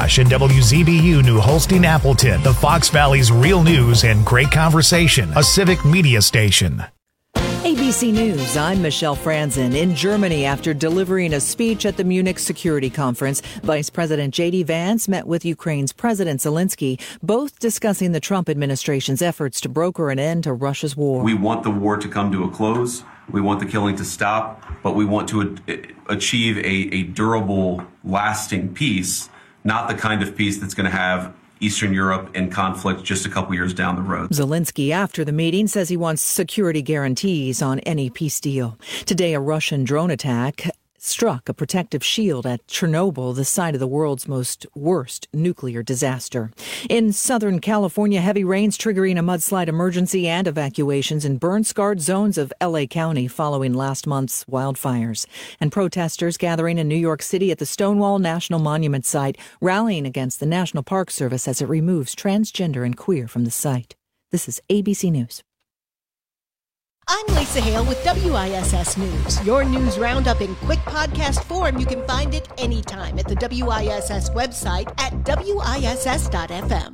Rush and WZBU New Holstein Appleton, the Fox Valley's real news and great conversation, a civic media station. ABC News, I'm Michelle Franzen. In Germany, after delivering a speech at the Munich Security Conference, Vice President J.D. Vance met with Ukraine's President Zelensky, both discussing the Trump administration's efforts to broker an end to Russia's war. We want the war to come to a close. We want the killing to stop, but we want to achieve a durable, lasting peace, not the kind of peace that's going to have Eastern Europe in conflict just a couple years down the road. Zelensky, after the meeting, says he wants security guarantees on any peace deal. Today, a Russian drone attack struck a protective shield at Chernobyl, the site of the world's worst nuclear disaster. In Southern California, heavy rains triggering a mudslide emergency and evacuations in burn-scarred zones of L.A. County following last month's wildfires. And protesters gathering in New York City at the Stonewall National Monument site, rallying against the National Park Service as it removes transgender and queer from the site. This is ABC News. I'm Lisa Hale with WISS News. Your news roundup in quick podcast form. You can find it anytime at the WISS website at WISS.FM.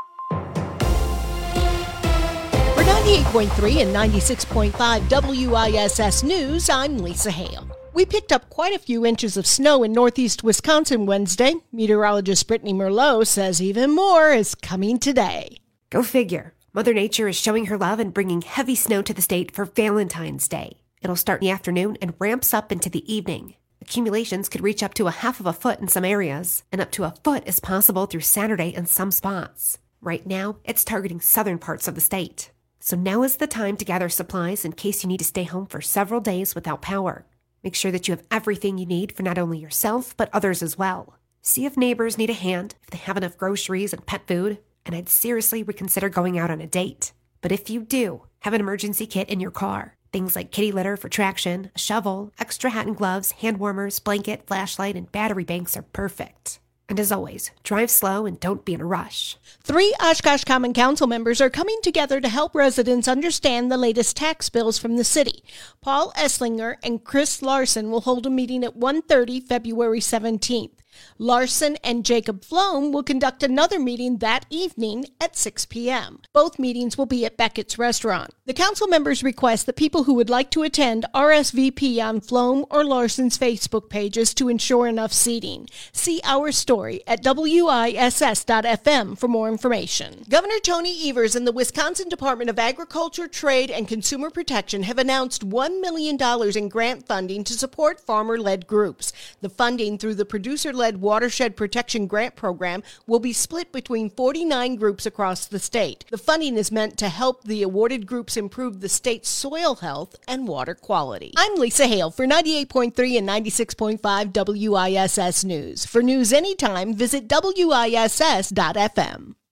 For 98.3 and 96.5 WISS News, I'm Lisa Hale. We picked up quite a few inches of snow in northeast Wisconsin Wednesday. Meteorologist Brittany Merlot says even more is coming today. Go figure. Mother Nature is showing her love and bringing heavy snow to the state for Valentine's Day. It'll start in the afternoon and ramps up into the evening. Accumulations could reach up to 1/2 foot in some areas, and up to 1 foot is possible through Saturday in some spots. Right now, it's targeting southern parts of the state. So now is the time to gather supplies in case you need to stay home for several days without power. Make sure that you have everything you need for not only yourself, but others as well. See if neighbors need a hand, if they have enough groceries and pet food. And I'd seriously reconsider going out on a date. But if you do, have an emergency kit in your car. Things like kitty litter for traction, a shovel, extra hat and gloves, hand warmers, blanket, flashlight, and battery banks are perfect. And as always, drive slow and don't be in a rush. 3 Oshkosh Common Council members are coming together to help residents understand the latest tax bills from the city. Paul Esslinger and Chris Larson will hold a meeting at 1:30 February 17th. Larson and Jacob Flom will conduct another meeting that evening at 6 p.m. Both meetings will be at Beckett's Restaurant. The council members request that people who would like to attend RSVP on Flom or Larson's Facebook pages to ensure enough seating. See our story at WISS.FM for more information. Governor Tony Evers and the Wisconsin Department of Agriculture, Trade, and Consumer Protection have announced $1 million in grant funding to support farmer-led groups. The funding through the producer-led Watershed Protection Grant Program will be split between 49 groups across the state. The funding is meant to help the awarded groups improve the state's soil health and water quality. I'm Lisa Hale for 98.3 and 96.5 WISS News. For news anytime, visit WISS.FM.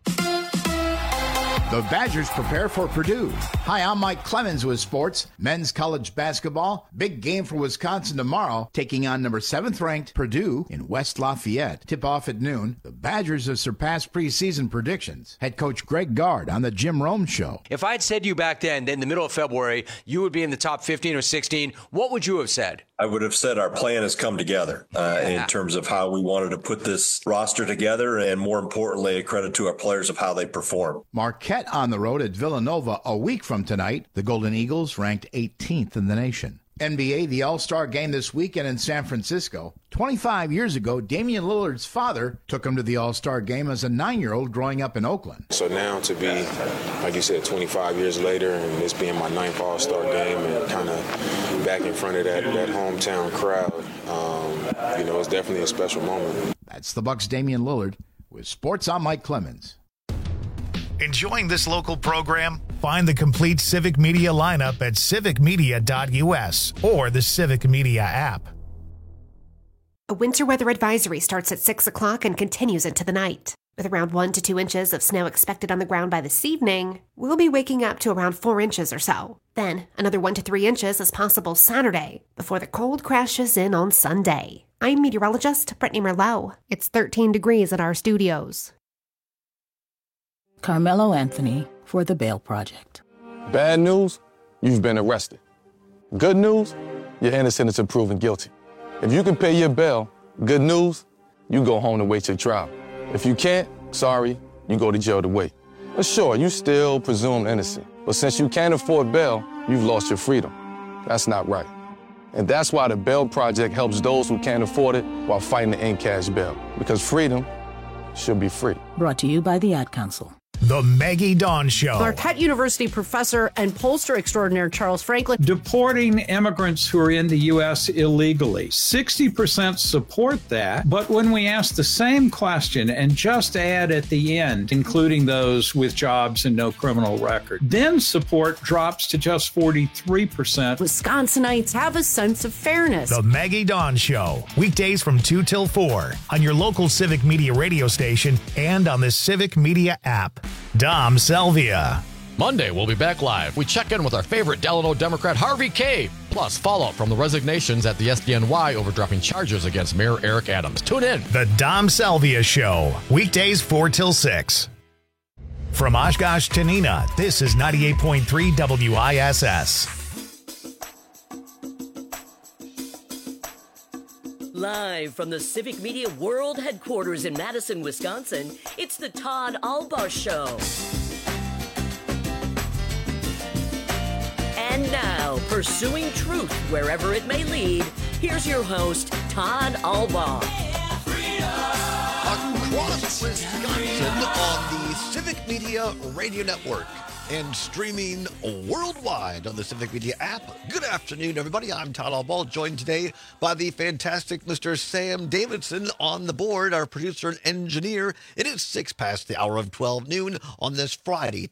The Badgers prepare for Purdue. Hi, I'm Mike Clemens with sports. Men's college basketball. Big game for Wisconsin tomorrow, taking on number 7th ranked Purdue in West Lafayette. Tip-off at noon. The Badgers have surpassed preseason predictions. Head coach Greg Gard on the Jim Rome Show. If I'd said to you back then, in the middle of February, you would be in the top 15 or 16, what would you have said? I would have said our plan has come together in terms of how we wanted to put this roster together, and more importantly, a credit to our players of how they perform. Marquette on the road at Villanova a week from tonight. The Golden Eagles ranked 18th in the nation. NBA, the All-Star game this weekend in San Francisco. 25 years ago, Damian Lillard's father took him to the All-Star game as a 9-year-old growing up in Oakland. So now to be, like you said, 25 years later, and this being my 9th All-Star game and kind of back in front of that hometown crowd, it's definitely a special moment. That's the Bucks' Damian Lillard. With sports, I'm Mike Clemens. Enjoying this local program? Find the complete Civic Media lineup at civicmedia.us or the Civic Media app. A winter weather advisory starts at 6 o'clock and continues into the night. With around 1 to 2 inches of snow expected on the ground by this evening, we'll be waking up to around 4 inches or so. Then, another 1 to 3 inches is possible Saturday, before the cold crashes in on Sunday. I'm meteorologist Brittany Merlot. It's 13 degrees at our studios. Carmelo Anthony for The Bail Project. Bad news, you've been arrested. Good news, you're innocent until proven guilty. If you can pay your bail, good news, you go home to wait your trial. If you can't, sorry, you go to jail to wait. But sure, you still presumed innocent. But since you can't afford bail, you've lost your freedom. That's not right. And that's why the Bail Project helps those who can't afford it while fighting to end cash bail. Because freedom should be free. Brought to you by the Ad Council. The Maggie Dawn Show. Marquette University professor and pollster extraordinaire Charles Franklin. Deporting immigrants who are in the U.S. illegally. 60% support that, but when we ask the same question and just add at the end, including those with jobs and no criminal record, then support drops to just 43%. Wisconsinites have a sense of fairness. The Maggie Dawn Show. Weekdays from 2 till 4 on your local Civic Media radio station and on the Civic Media app. Dom Salvia. Monday, we'll be back live. We check in with our favorite Delano Democrat, Harvey Kaye. Plus, fallout from the resignations at the SDNY over dropping charges against Mayor Eric Adams. Tune in. The Dom Salvia Show. Weekdays 4 till 6. From Oshkosh to Neenah, this is 98.3 WISS. Live from the Civic Media World Headquarters in Madison, Wisconsin, it's the Todd Albaugh Show. And now, pursuing truth wherever it may lead, here's your host, Todd Albaugh. Across Wisconsin on the Civic Media Radio Network and streaming worldwide on the Civic Media app. Good afternoon, everybody. I'm Todd Albaugh, joined today by the fantastic Mr. Sam Davidson on the board, our producer and engineer. It is 6 past the hour of 12 noon on this Friday,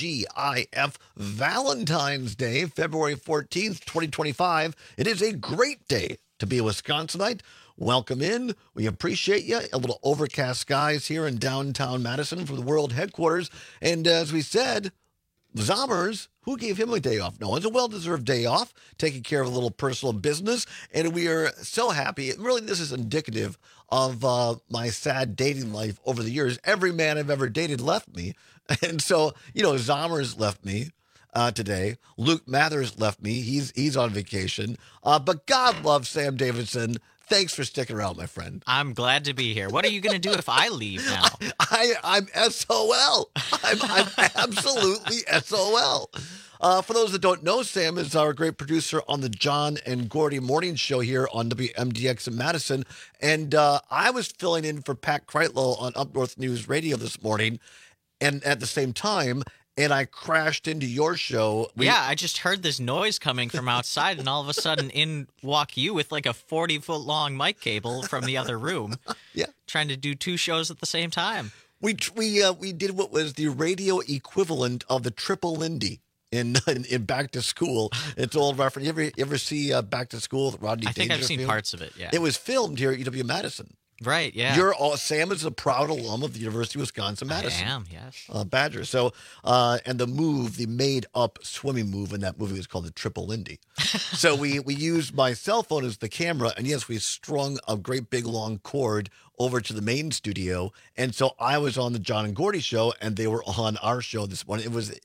TGIF Valentine's Day, February 14th, 2025. It is a great day to be a Wisconsinite. Welcome in. We appreciate you. A little overcast skies here in downtown Madison for the world headquarters. And as we said, Zommers, who gave him a day off? No, it's a well-deserved day off, taking care of a little personal business. And we are so happy. Really, this is indicative of my sad dating life over the years. Every man I've ever dated left me. And so, Zommers left me today. Luke Mathers left me. He's on vacation. But God loves Sam Davidson. Thanks for sticking around, my friend. I'm glad to be here. What are you going to do if I leave now? I'm SOL. I'm absolutely SOL. For those that don't know, Sam is our great producer on the John and Gordy Morning Show here on WMDX in Madison. And I was filling in for Pat Kreitlow on Up North News Radio this morning. And at the same time, and I crashed into your show. I just heard this noise coming from outside, and all of a sudden in walk you with like a 40-foot-long mic cable from the other room. Yeah. Trying to do 2 shows at the same time. We did what was the radio equivalent of the Triple Lindy in Back to School. It's old reference. You ever see Back to School with Rodney Dangerfield? I think I've seen parts of it, yeah. It was filmed here at UW-Madison. Right, yeah. Sam is a proud alum of the University of Wisconsin-Madison. I am, yes. Badger. So, and the made-up swimming move in that movie was called the Triple Lindy. So we used my cell phone as the camera, and yes, we strung a great big long cord over to the main studio. And so I was on the John and Gordy show, and they were on our show this morning. It was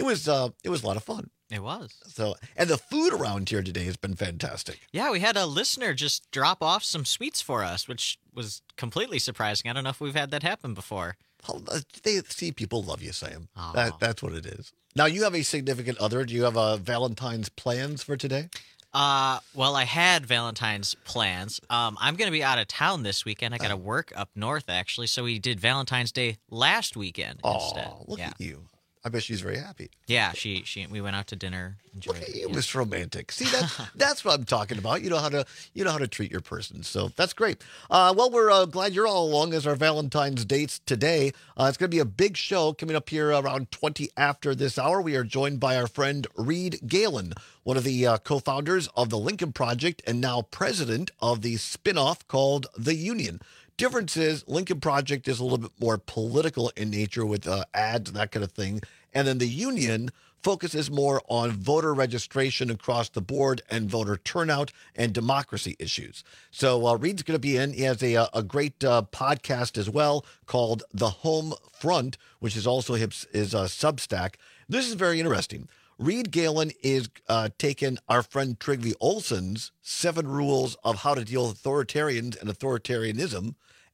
a lot of fun. It was. So, and the food around here today has been fantastic. Yeah, we had a listener just drop off some sweets for us, which was completely surprising. I don't know if we've had that happen before. They see people love you, Sam. That's what it is. Now, you have a significant other. Do you have Valentine's plans for today? Well, I had Valentine's plans. I'm going to be out of town this weekend. I got to work up north, actually. So we did Valentine's Day last weekend instead. Look at you. I bet she's very happy. Yeah, we went out to dinner. Look at you, Mr. Romantic. See, that's what I'm talking about. You know how to treat your person. So that's great. Well, we're glad you're all along as our Valentine's dates today. It's going to be a big show coming up here around 20 after this hour. We are joined by our friend Reed Galen, one of the co-founders of the Lincoln Project and now president of the spinoff called The Union. Difference is Lincoln Project is a little bit more political in nature with ads and that kind of thing. And then the Union focuses more on voter registration across the board and voter turnout and democracy issues. So Reed's going to be in. He has a great podcast as well called The Home Front, which is also his Substack. This is very interesting. Reed Galen is taking our friend Trygve Olsen's 7 rules of how to deal with authoritarians and authoritarianism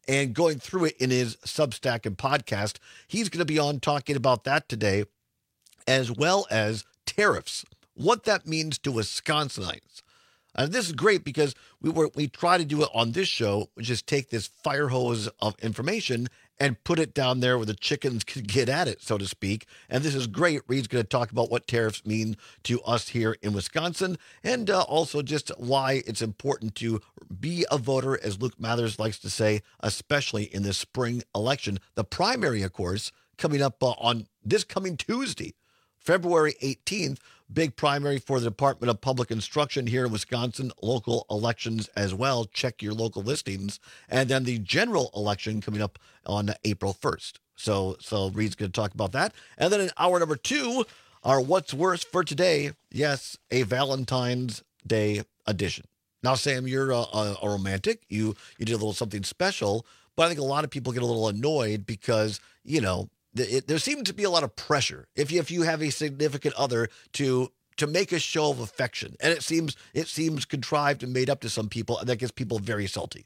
and going through it in his Substack and podcast. He's going to be on talking about that today, as well as tariffs, what that means to Wisconsinites. And this is great because we try to do it on this show, which is take this fire hose of information and put it down there where the chickens can get at it, so to speak. And this is great. Reed's going to talk about what tariffs mean to us here in Wisconsin, and also just why it's important to be a voter, as Luke Mathers likes to say, especially in this spring election. The primary, of course, coming up on this coming Tuesday, February 18th, big primary for the Department of Public Instruction here in Wisconsin, local elections as well. Check your local listings. And then the general election coming up on April 1st. So Reed's going to talk about that. And then in hour number 2, our What's Worse for today. Yes, a Valentine's Day edition. Now, Sam, you're a romantic. You did a little something special, but I think a lot of people get a little annoyed because, there seems to be a lot of pressure if you have a significant other to make a show of affection, and it seems contrived and made up to some people, and that gets people very salty.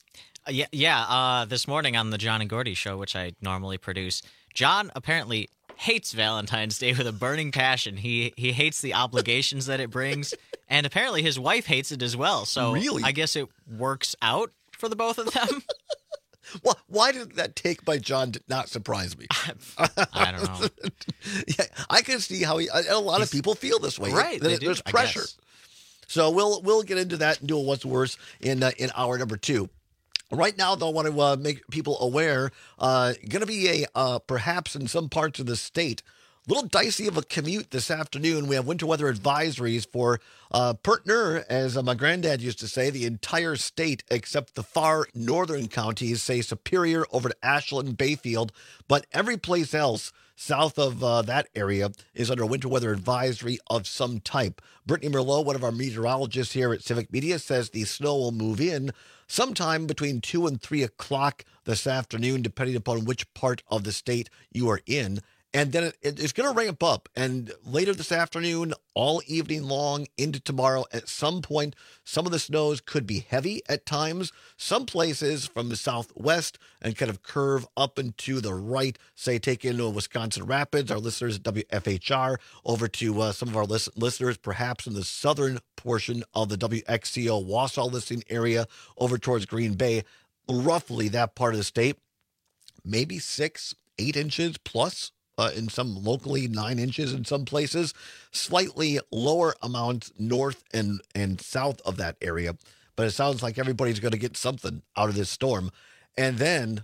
This morning on the John and Gordy show, which I normally produce, John apparently hates Valentine's Day with a burning passion. He hates the obligations that it brings, and apparently his wife hates it as well. So really? I guess it works out for the both of them. Well, why did that take by John not surprise me? I don't know. Yeah, I can see how a lot of people feel this way. Right. There's pressure. So we'll get into that and do a What's Worse in hour number 2. Right now, though, I want to make people aware, going to be perhaps in some parts of the state, a little dicey of a commute this afternoon. We have winter weather advisories for Pertner, as my granddad used to say, the entire state except the far northern counties, say Superior over to Ashland, Bayfield, but every place else south of that area is under a winter weather advisory of some type. Brittany Merlot, one of our meteorologists here at Civic Media, says the snow will move in sometime between 2 and 3 o'clock this afternoon, depending upon which part of the state you are in. And then it's going to ramp up. And later this afternoon, all evening long into tomorrow, at some point, some of the snows could be heavy at times. Some places from the southwest and kind of curve up and to the right, say take into Wisconsin Rapids, our listeners at WFHR, over to some of our listeners perhaps in the southern portion of the WXCO Wausau listening area over towards Green Bay, roughly that part of the state, maybe 6-8 inches plus. In some locally 9 inches in some places, slightly lower amounts north and south of that area. But it sounds like everybody's going to get something out of this storm. And then,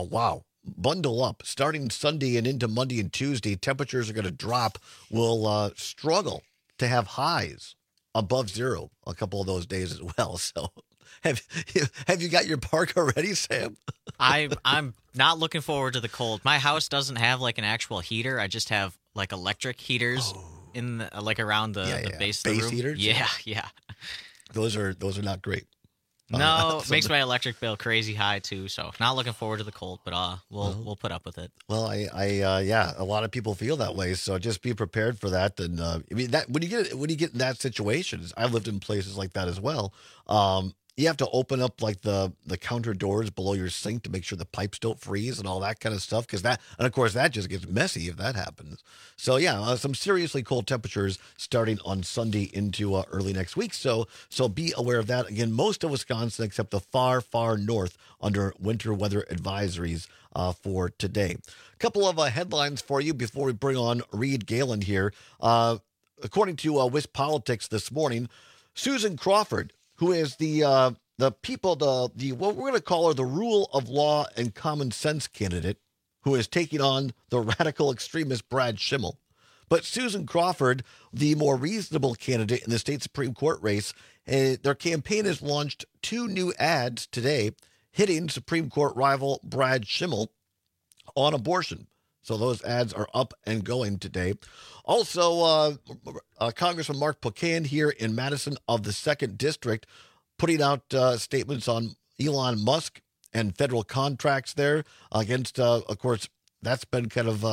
bundle up. Starting Sunday and into Monday and Tuesday, temperatures are going to drop. We'll struggle to have highs above zero a couple of those days as well. So have you got your parka ready, Sam? I'm not looking forward to the cold. My house doesn't have like an actual heater. I just have like electric heaters in the, like around the base of the room. Heaters. Yeah. Those are not great. No, it makes my electric bill crazy high too. So not looking forward to the cold, but we'll put up with it. Well, a lot of people feel that way. So just be prepared for that. And that when you get in that situation, I've lived in places like that as well. You have to open up like the counter doors below your sink to make sure the pipes don't freeze and all that kind of stuff. And of course that just gets messy if that happens. So some seriously cold temperatures starting on Sunday into early next week. So be aware of that. Again, most of Wisconsin, except the far, far north, under winter weather advisories for today. A couple of headlines for you before we bring on Reed Galen here. According to WisPolitics this morning, Susan Crawford, who is the what we're going to call her the rule of law and common sense candidate, who is taking on the radical extremist Brad Schimmel. But Susan Crawford, the more reasonable candidate in the state Supreme Court race, their campaign has launched 2 new ads today hitting Supreme Court rival Brad Schimmel on abortion. So those ads are up and going today. Also, Congressman Mark Pocan here in Madison of the 2nd District putting out statements on Elon Musk and federal contracts there against, of course, that's been kind of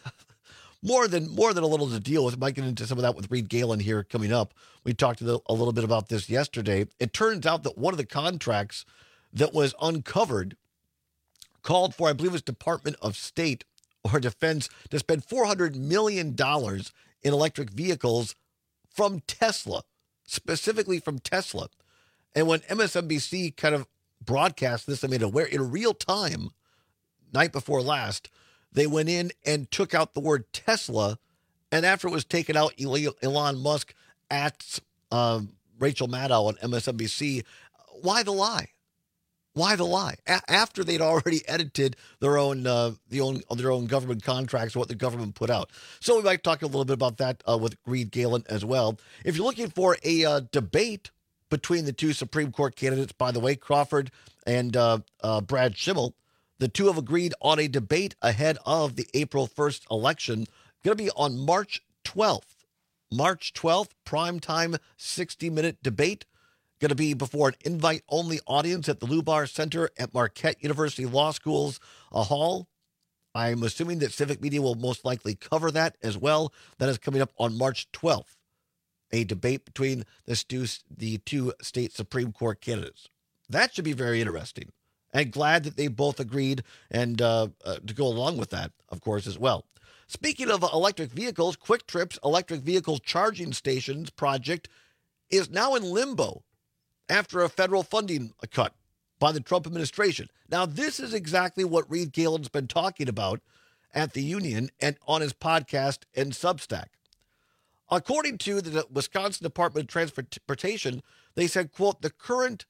more than a little to deal with. Might get into some of that with Reed Galen here coming up. We talked a little bit about this yesterday. It turns out that one of the contracts that was uncovered called for, I believe it was Department of State or Defense, to spend $400 million in electric vehicles from Tesla, specifically from Tesla. And when MSNBC kind of broadcast this, I made aware in real time, night before last, they went in and took out the word Tesla. And after it was taken out, Elon Musk at Rachel Maddow on MSNBC. Why the lie? Why the lie? After they'd already edited their own government contracts, what the government put out. So we might talk a little bit about that with Reed Galen as well. If you're looking for a debate between the two Supreme Court candidates, by the way, Crawford and Brad Schimmel, the two have agreed on a debate ahead of the April 1st election. Going to be on March 12th. March 12th, primetime 60-minute debate. Going to be before an invite-only audience at the Lubar Center at Marquette University Law School's hall. I'm assuming that Civic Media will most likely cover that as well. That is coming up on March 12th. A debate between the two state Supreme Court candidates. That should be very interesting. And glad that they both agreed and to go along with that, of course, as well. Speaking of electric vehicles, Quick Trip's electric vehicle charging stations project is now in limbo after a federal funding cut by the Trump administration. Now, this is exactly what Reed Galen's been talking about at the union and on his podcast and Substack. According to the Wisconsin Department of Transportation, they said, quote, the current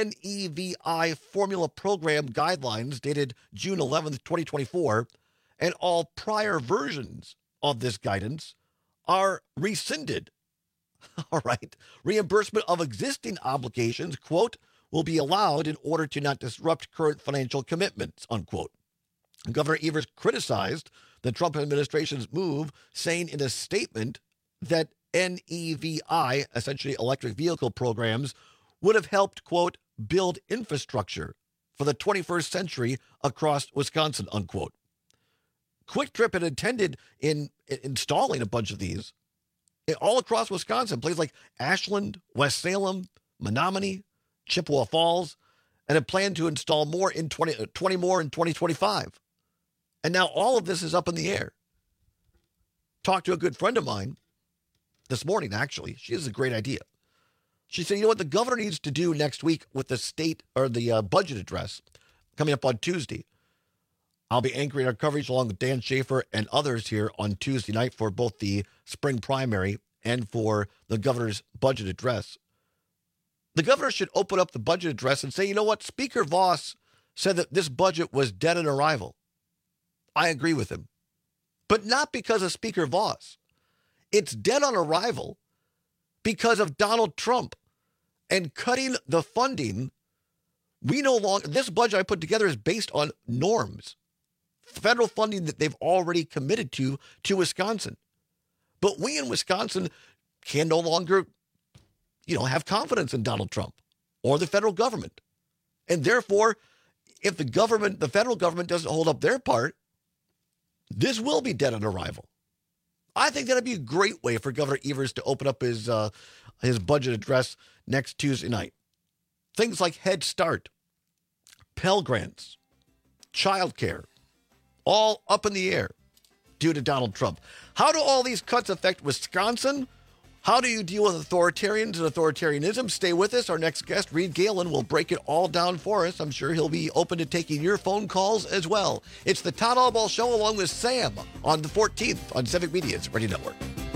NEVI formula program guidelines dated June 11th, 2024, and all prior versions of this guidance are rescinded. All right. Reimbursement of existing obligations, quote, will be allowed in order to not disrupt current financial commitments, unquote. Governor Evers criticized the Trump administration's move, saying in a statement that NEVI, essentially electric vehicle programs, would have helped, quote, build infrastructure for the 21st century across Wisconsin, unquote. Quick Trip had intended in installing a bunch of these all across Wisconsin, places like Ashland, West Salem, Menominee, Chippewa Falls, and had planned to install more in 20 more in 2025. And now all of this is up in the air. Talked to a good friend of mine this morning, actually. She has a great idea. She said, you know what the governor needs to do next week with the state or the budget address coming up on Tuesday. I'll be anchoring our coverage along with Dan Schaefer and others here on Tuesday night for both the spring primary and for the governor's budget address. The governor should open up the budget address and say, you know what, Speaker Voss said that this budget was dead on arrival. I agree with him. But not because of Speaker Voss. It's dead on arrival because of Donald Trump and cutting the funding. We no longer, this budget I put together is based on norms, federal funding that they've already committed to Wisconsin. But we in Wisconsin can no longer, have confidence in Donald Trump or the federal government. And therefore, if the federal government doesn't hold up their part, this will be dead on arrival. I think that'd be a great way for Governor Evers to open up his budget address next Tuesday night. Things like Head Start, Pell Grants, childcare, all up in the air due to Donald Trump. How do all these cuts affect Wisconsin? How do you deal with authoritarians and authoritarianism? Stay with us. Our next guest, Reed Galen, will break it all down for us. I'm sure he'll be open to taking your phone calls as well. It's the Todd Albaugh Show along with Sam on the 14th on Civic Media's Radio Network.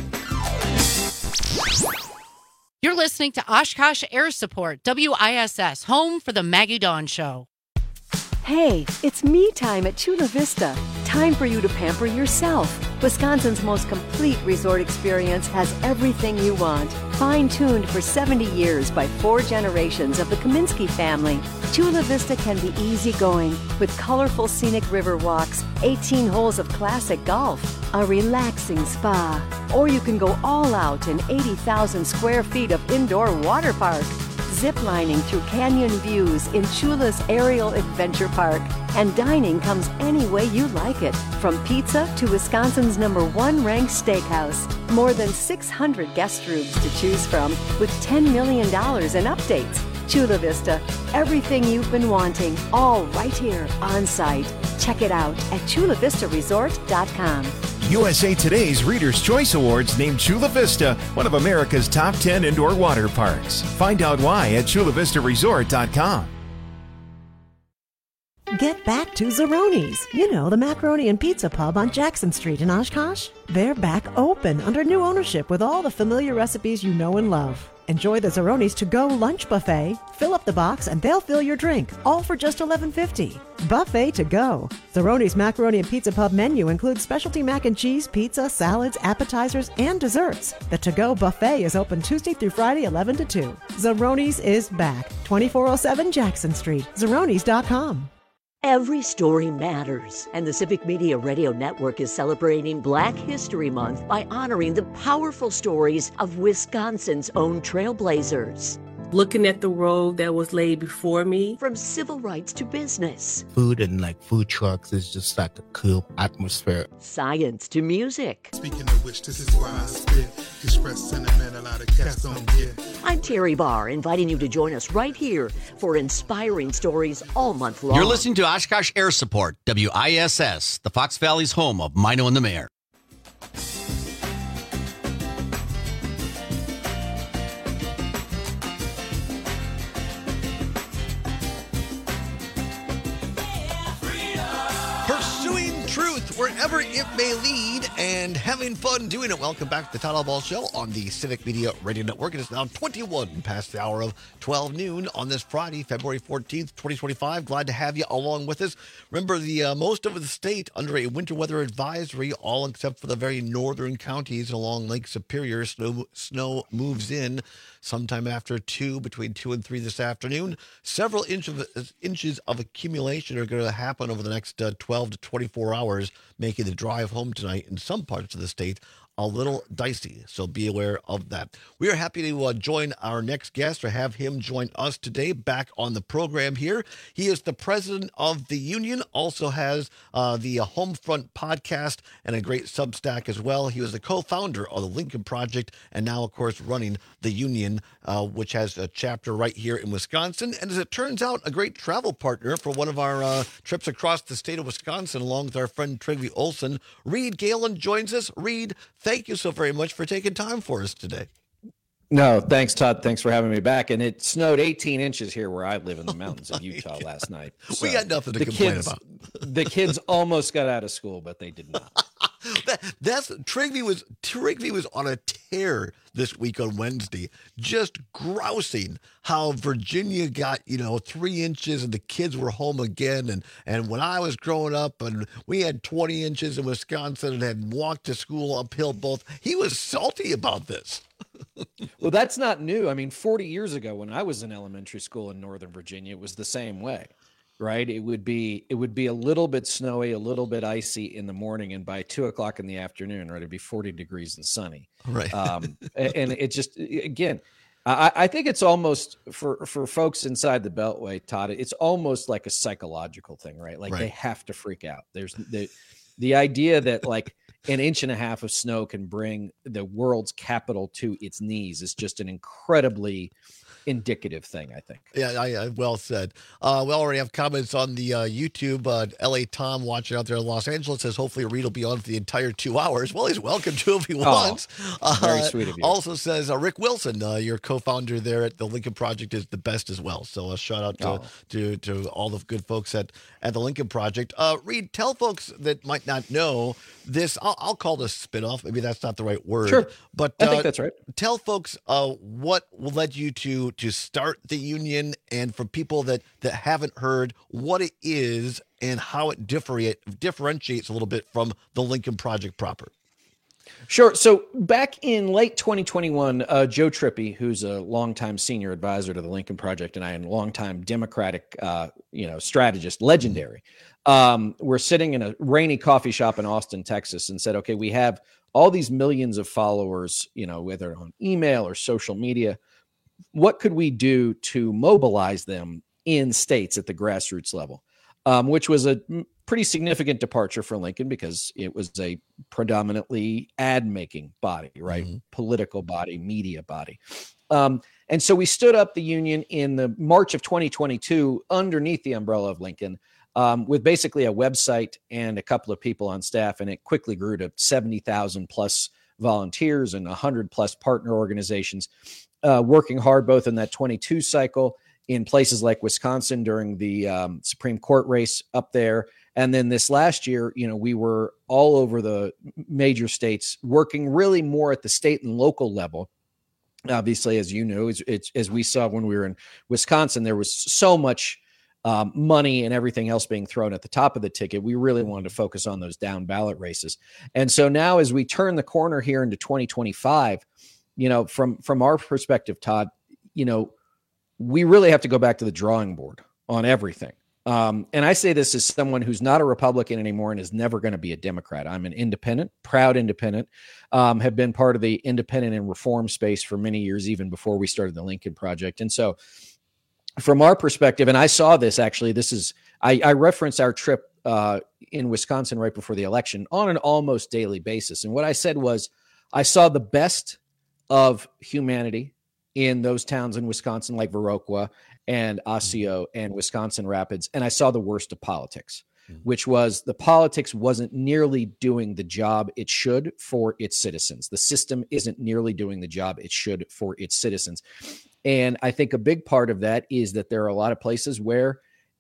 You're listening to Oshkosh Air Support, WISS, home for the Maggie Dawn Show. Hey, it's me time at Chula Vista. Time for you to pamper yourself. Wisconsin's most complete resort experience has everything you want. Fine-tuned for 70 years by 4 generations of the Kaminsky family. Chula Vista can be easygoing with colorful scenic river walks, 18 holes of classic golf, a relaxing spa. Or you can go all out in 80,000 square feet of indoor water park. Ziplining through canyon views in Chula's Aerial Adventure Park. And dining comes any way you like it, from pizza to Wisconsin's #1 ranked steakhouse. More than 600 guest rooms to choose from with $10 million in updates. Chula Vista, everything you've been wanting, all right here on site. Check it out at chulavistaresort.com. USA Today's Reader's Choice Awards named Chula Vista one of America's top 10 indoor water parks. Find out why at chulavistaresort.com. Get back to Zeroni's. You know, the macaroni and pizza pub on Jackson Street in Oshkosh. They're back open under new ownership with all the familiar recipes you know and love. Enjoy the Zeroni's to-go lunch buffet. Fill up the box and they'll fill your drink, all for just $11.50. Buffet to go. Zeroni's Macaroni and Pizza Pub menu includes specialty mac and cheese, pizza, salads, appetizers, and desserts. The to-go buffet is open Tuesday through Friday, 11 to 2. Zeroni's is back. 2407 Jackson Street. Zeronis.com. Every story matters, and the Civic Media Radio Network is celebrating Black History Month by honoring the powerful stories of Wisconsin's own trailblazers. Looking at the road that was laid before me. From civil rights to business. Food and food trucks is just like a cool atmosphere. Science to music. Speaking of which, this is why I spit. Express sentiment a lot of cats don't get. I'm Terry Barr, inviting you to join us right here for inspiring stories all month long. You're listening to Oshkosh Air Support, WISS, the Fox Valley's home of Mino and the Mayor. Wherever it may lead, and having fun doing it. Welcome back to the Todd Ball Show on the Civic Media Radio Network. It is now 21 past the hour of 12 noon on this Friday, February 14th, 2025. Glad to have you along with us. Remember, the most of the state under a winter weather advisory, all except for the very northern counties along Lake Superior. Snow moves in sometime after 2, between 2 and 3 this afternoon. Several inches of accumulation are going to happen over the next 12 to 24 hours, making the drive home tonight in some parts of the state a little dicey, so be aware of that. We are happy to join our next guest, or have him join us today back on the program here. He is the president of the union, also has the Homefront podcast and a great Substack as well. He was the co-founder of the Lincoln Project, and now, of course, running the union, which has a chapter right here in Wisconsin. And as it turns out, a great travel partner for one of our trips across the state of Wisconsin, along with our friend Trygve Olsen. Reed Galen joins us. Reed, thank you so very much for taking time for us today. No, thanks, Todd. Thanks for having me back. And it snowed 18 inches here where I live in the mountains of Utah last night. So we got nothing to complain about. The kids almost got out of school, but they did not. Trygve was on a tear this week on Wednesday, just grousing how Virginia got 3 inches and the kids were home again. And when I was growing up and we had 20 inches in Wisconsin and had walked to school uphill both, he was salty about this. Well, that's not new. I mean, 40 years ago when I was in elementary school in Northern Virginia, it was the same way. Right. It would be a little bit snowy, a little bit icy in the morning. And by 2 o'clock in the afternoon, right, it'd be 40 degrees and sunny. Right. And it just, again, I think it's almost for folks inside the Beltway, Todd, it's almost like a psychological thing, right? Like They have to freak out. There's the idea that like an inch and a half of snow can bring the world's capital to its knees is just an incredibly indicative thing, I think. Yeah, well said. We already have comments on the YouTube. LA Tom watching out there in Los Angeles says hopefully Reed will be on for the entire 2 hours. Well, he's welcome to if he wants. Very sweet of you. Also says Rick Wilson, your co-founder there at the Lincoln Project, is the best as well. So a shout out to all the good folks at the Lincoln Project. Reed, tell folks that might not know this. I'll call this spinoff. Maybe that's not the right word. Sure, but I think that's right. Tell folks what led you to start the union, and for people that haven't heard, what it is and how it differentiates a little bit from the Lincoln Project proper. Sure. So back in late 2021, Joe Trippi, who's a longtime senior advisor to the Lincoln Project, and I am a longtime Democratic, strategist, legendary. We're sitting in a rainy coffee shop in Austin, Texas, and said, okay, we have all these millions of followers, whether on email or social media. What could we do to mobilize them in states at the grassroots level? Which was pretty significant departure for Lincoln because it was a predominantly ad-making body, right? Mm-hmm. Political body, media body. And so we stood up the union in the March of 2022 underneath the umbrella of Lincoln with basically a website and a couple of people on staff, and it quickly grew to 70,000 plus volunteers and 100 plus partner organizations working hard both in that 22 cycle in places like Wisconsin during the Supreme Court race up there. And then this last year, we were all over the major states working really more at the state and local level. Obviously, as you know, as we saw when we were in Wisconsin, there was so much money and everything else being thrown at the top of the ticket. We really wanted to focus on those down ballot races. And so now as we turn the corner here into 2025, from our perspective, Todd, we really have to go back to the drawing board on everything. And I say this as someone who's not a Republican anymore and is never going to be a Democrat. I'm an independent, proud independent, have been part of the independent and reform space for many years, even before we started the Lincoln Project. And so from our perspective, and I saw this actually, I referenced our trip in Wisconsin right before the election on an almost daily basis. And what I said was, I saw the best of humanity in those towns in Wisconsin, like Viroqua and Osseo and Wisconsin Rapids. And I saw the worst of politics, which was the politics wasn't nearly doing the job it should for its citizens. The system isn't nearly doing the job it should for its citizens. And I think a big part of that is that there are a lot of places where,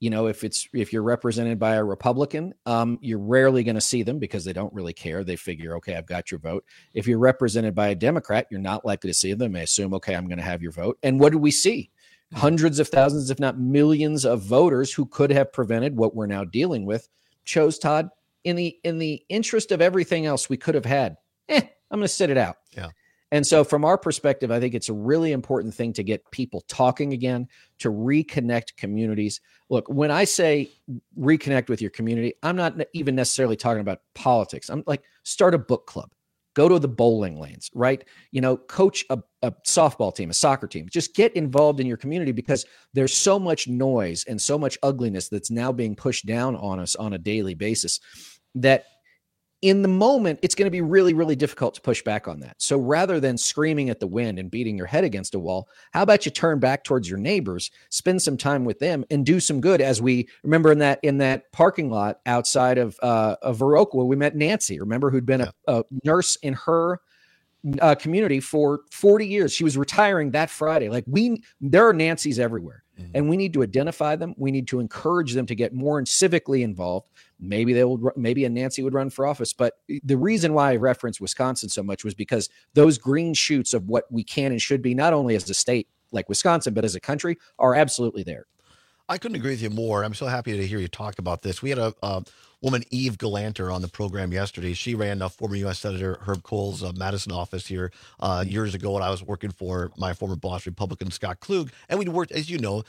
if you're represented by a Republican, you're rarely going to see them because they don't really care. They figure, okay, I've got your vote. If you're represented by a Democrat, you're not likely to see them. They assume, okay, I'm going to have your vote. And what do we see? Hundreds of thousands, if not millions of voters who could have prevented what we're now dealing with chose Todd in the interest of everything else we could have had. I'm going to sit it out. Yeah. And so from our perspective, I think it's a really important thing to get people talking again, to reconnect communities. Look, when I say reconnect with your community, I'm not even necessarily talking about politics. I'm like, start a book club, go to the bowling lanes, right? Coach a softball team, a soccer team, just get involved in your community because there's so much noise and so much ugliness that's now being pushed down on us on a daily basis that in the moment, it's going to be really, really difficult to push back on that. So rather than screaming at the wind and beating your head against a wall, how about you turn back towards your neighbors, spend some time with them, and do some good? As we remember in that parking lot outside of Viroqua, we met Nancy, remember, who'd been a nurse in her community for 40 years. She was retiring that Friday. There are Nancys everywhere, and we need to identify them. We need to encourage them to get more civically involved. Maybe a Nancy would run for office. But the reason why I referenced Wisconsin so much was because those green shoots of what we can and should be, not only as a state like Wisconsin, but as a country, are absolutely there. I couldn't agree with you more. I'm so happy to hear you talk about this. We had a woman, Eve Galanter, on the program yesterday. She ran former U.S. Senator Herb Kohl's Madison office here years ago when I was working for my former boss, Republican Scott Klug. And we'd worked, as you know,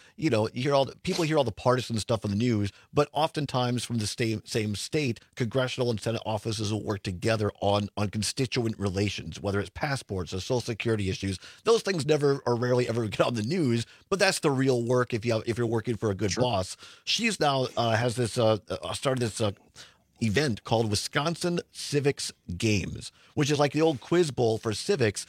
people hear all the partisan stuff on the news, but oftentimes from the same state, congressional and Senate offices will work together on constituent relations, whether it's passports or Social Security issues. Those things never or rarely ever get on the news, but that's the real work if you're working for a good boss. She's now has this started this event called Wisconsin Civics Games, which is like the old quiz bowl for civics.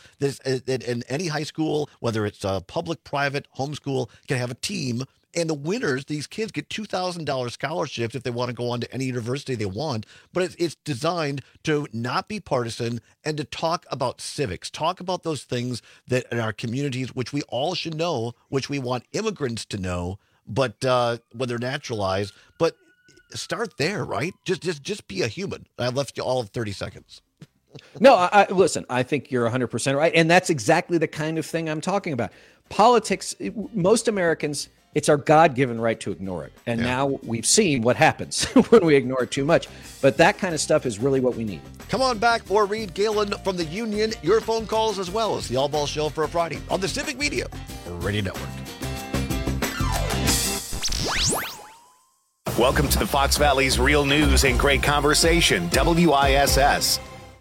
In any high school, whether it's public, private, homeschool, can have a team. And the winners, these kids get $2,000 scholarships if they want to go on to any university they want. But it's designed to not be partisan and to talk about civics, talk about those things that in our communities, which we all should know, which we want immigrants to know, but when they're naturalized. But start there, right? Just be a human. I left you all of 30 seconds. No, listen, I think you're 100% right. And that's exactly the kind of thing I'm talking about. Politics, most Americans, it's our God-given right to ignore it. And now we've seen what happens when we ignore it too much. But that kind of stuff is really what we need. Come on back for Reed Galen from the Union. Your phone calls as well as the All Ball Show for a Friday on the Civic Media Radio Network. Welcome to the Fox Valley's Real News and Great Conversation, WISS.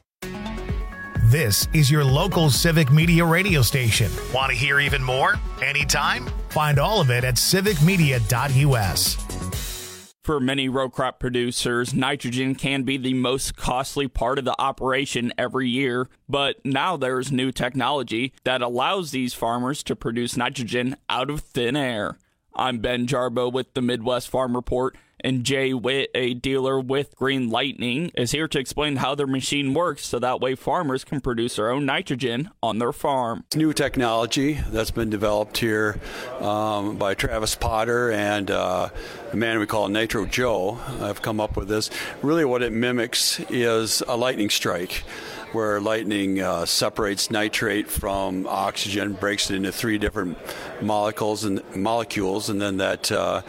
This is your local Civic Media radio station. Want to hear even more? Anytime? Find all of it at civicmedia.us. For many row crop producers, nitrogen can be the most costly part of the operation every year, but now there's new technology that allows these farmers to produce nitrogen out of thin air. I'm Ben Jarbo with the Midwest Farm Report, and Jay Witt, a dealer with Green Lightning, is here to explain how their machine works so that way farmers can produce their own nitrogen on their farm. It's new technology that's been developed here by Travis Potter and a man we call Nitro Joe. I've come up with this. Really what it mimics is a lightning strike, where lightning separates nitrate from oxygen, breaks it into 3 different molecules, and then that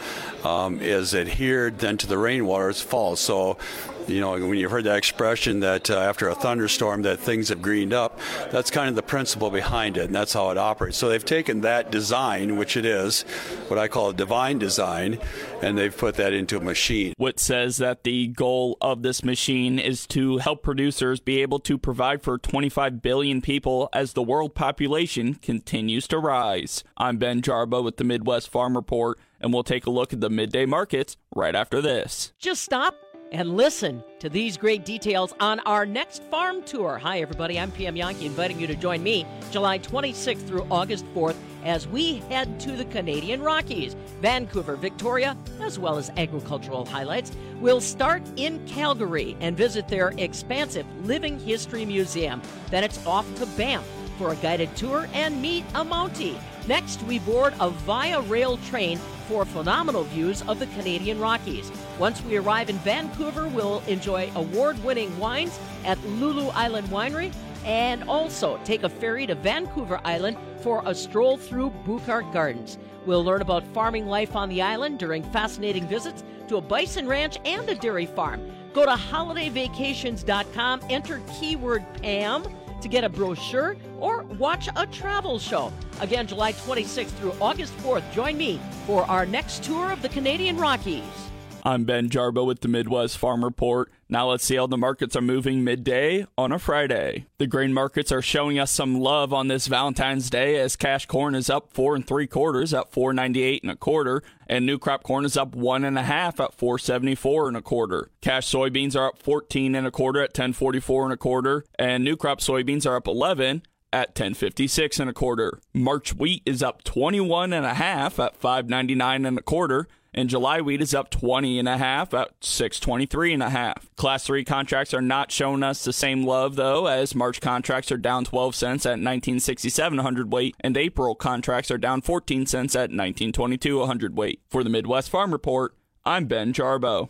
is adhered then to the rainwater as falls. So, you know, when you've heard that expression that after a thunderstorm that things have greened up, that's kind of the principle behind it, and that's how it operates. So they've taken that design, which it is, what I call a divine design, and they've put that into a machine. Witt says that the goal of this machine is to help producers be able to provide for 25 billion people as the world population continues to rise. I'm Ben Jarbo with the Midwest Farm Report, and we'll take a look at the midday markets right after this. Just stop and listen to these great details on our next farm tour. Hi, everybody. I'm PM Yankee, inviting you to join me July 26th through August 4th as we head to the Canadian Rockies, Vancouver, Victoria, as well as agricultural highlights. We'll start in Calgary and visit their expansive Living History Museum. Then it's off to Banff for a guided tour and meet a Mountie. Next, we board a Via Rail train for phenomenal views of the Canadian Rockies. Once we arrive in Vancouver, we'll enjoy award-winning wines at Lulu Island Winery and also take a ferry to Vancouver Island for a stroll through Buchart Gardens. We'll learn about farming life on the island during fascinating visits to a bison ranch and a dairy farm. Go to holidayvacations.com, enter keyword Pam to get a brochure or watch a travel show. Again, July 26th through August 4th, join me for our next tour of the Canadian Rockies. I'm Ben Jarbo with the Midwest Farm Report. Now let's see how the markets are moving midday on a Friday. The grain markets are showing us some love on this Valentine's Day as cash corn is up 4 3/4 at $4.98 1/4, and new crop corn is up 1 1/2 at $4.74 1/4. Cash soybeans are up 14 1/4 at $10.44 1/4, and new crop soybeans are up 11 at $10.56 1/4. March wheat is up 21 1/2 at $5.99 1/4. And July wheat is up 20 1/2 at $6.23 1/2. Class 3 contracts are not showing us the same love, though, as March contracts are down 12 cents at $19.67 a hundredweight, and April contracts are down 14 cents at $19.22 a hundredweight. For the Midwest Farm Report, I'm Ben Jarbo.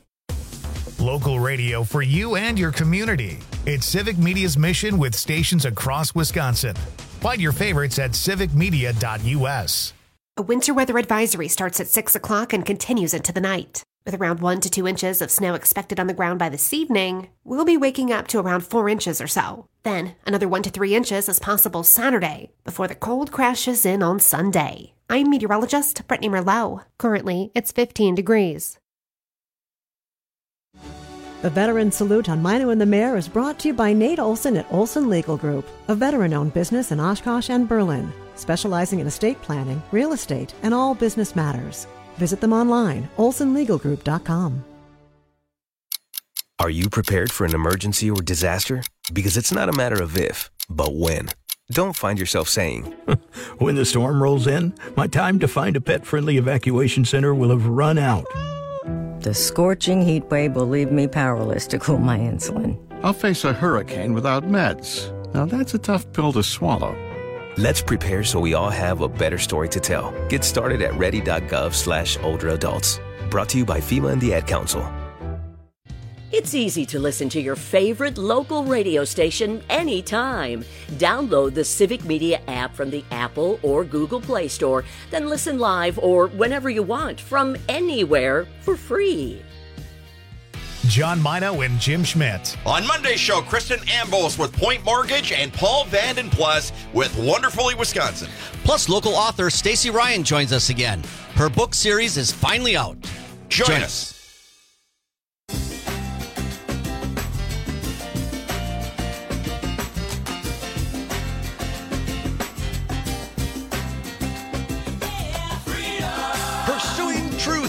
Local radio for you and your community. It's Civic Media's mission with stations across Wisconsin. Find your favorites at civicmedia.us. A winter weather advisory starts at 6 o'clock and continues into the night. With around 1 to 2 inches of snow expected on the ground by this evening, we'll be waking up to around 4 inches or so. Then, another 1 to 3 inches is possible Saturday, before the cold crashes in on Sunday. I'm meteorologist Brittany Merlot. Currently, it's 15 degrees. The Veteran Salute on Mino and the Mayor is brought to you by Nate Olson at Olson Legal Group, a veteran-owned business in Oshkosh and Berlin, specializing in estate planning, real estate, and all business matters. Visit them online, olsonlegalgroup.com. Are you prepared for an emergency or disaster? Because it's not a matter of if, but when. Don't find yourself saying, when the storm rolls in, my time to find a pet-friendly evacuation center will have run out. The scorching heat wave will leave me powerless to cool my insulin. I'll face a hurricane without meds. Now that's a tough pill to swallow. Let's prepare so we all have a better story to tell. Get started at ready.gov/older adults. Brought to you by FEMA and the Ad Council. It's easy to listen to your favorite local radio station anytime. Download the Civic Media app from the Apple or Google Play Store, then listen live or whenever you want from anywhere for free. John Mino and Jim Schmidt. On Monday's show, Kristen Ambos with Point Mortgage and Paul Vanden Plus with Wonderfully Wisconsin. Plus, local author Stacey Ryan joins us again. Her book series is finally out. Join us.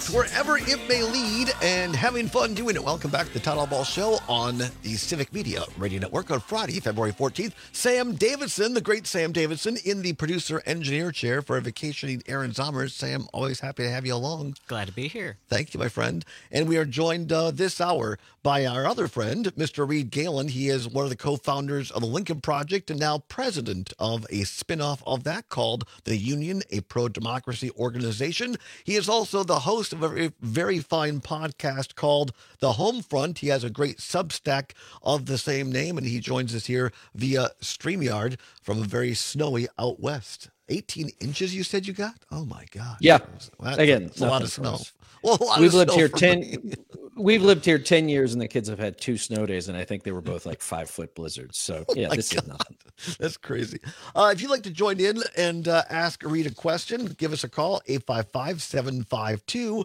path wherever it may lead and having fun doing it. Welcome back to the Todd Ball Show on the Civic Media Radio Network on Friday, February 14th. Sam Davidson, the great Sam Davidson, in the producer-engineer chair for a vacationing Aaron Zommers. Sam, always happy to have you along. Glad to be here. Thank you, my friend. And we are joined this hour by our other friend, Mr. Reed Galen. He is one of the co-founders of the Lincoln Project and now president of a spinoff of that called The Union, a pro-democracy organization. He is also the host of a very fine podcast called The Home Front. He has a great Substack of the same name, and he joins us here via StreamYard from a very snowy out west. 18 inches you said you got? Oh, my God. Yeah. That's a lot of snow. Well, We've lived here 10 years, and the kids have had 2 snow days, and I think they were both like 5-foot blizzards. So, yeah, this is nothing. That's crazy. If you'd like to join in and ask or read a question, give us a call, 855-752-4842,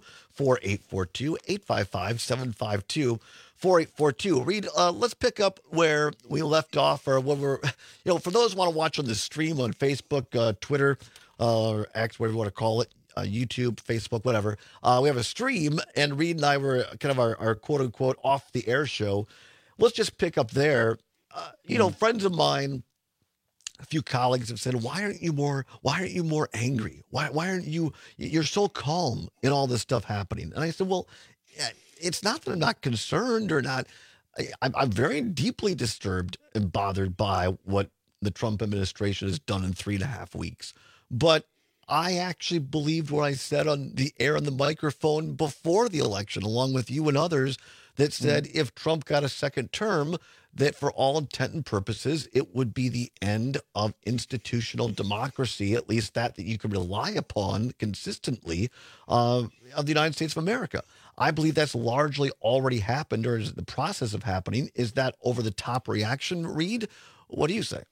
855-752-4842. Reed, let's pick up where we left off, or when we're, for those who want to watch on the stream on Facebook, Twitter, or X, whatever you want to call it, YouTube, Facebook, whatever. We have a stream, and Reed and I were kind of our quote-unquote off-the-air show. Let's just pick up there. Friends of mine, a few colleagues have said, why aren't you more angry? Why aren't you're so calm in all this stuff happening? And I said, well, it's not that I'm not concerned or not. I'm very deeply disturbed and bothered by what the Trump administration has done in 3.5 weeks. But I actually believed what I said on the air on the microphone before the election, along with you and others, that said if Trump got a second term, that for all intent and purposes, it would be the end of institutional democracy, at least that you can rely upon consistently of the United States of America. I believe that's largely already happened, or is the process of happening. Is that over-the-top reaction, Reed? What do you say?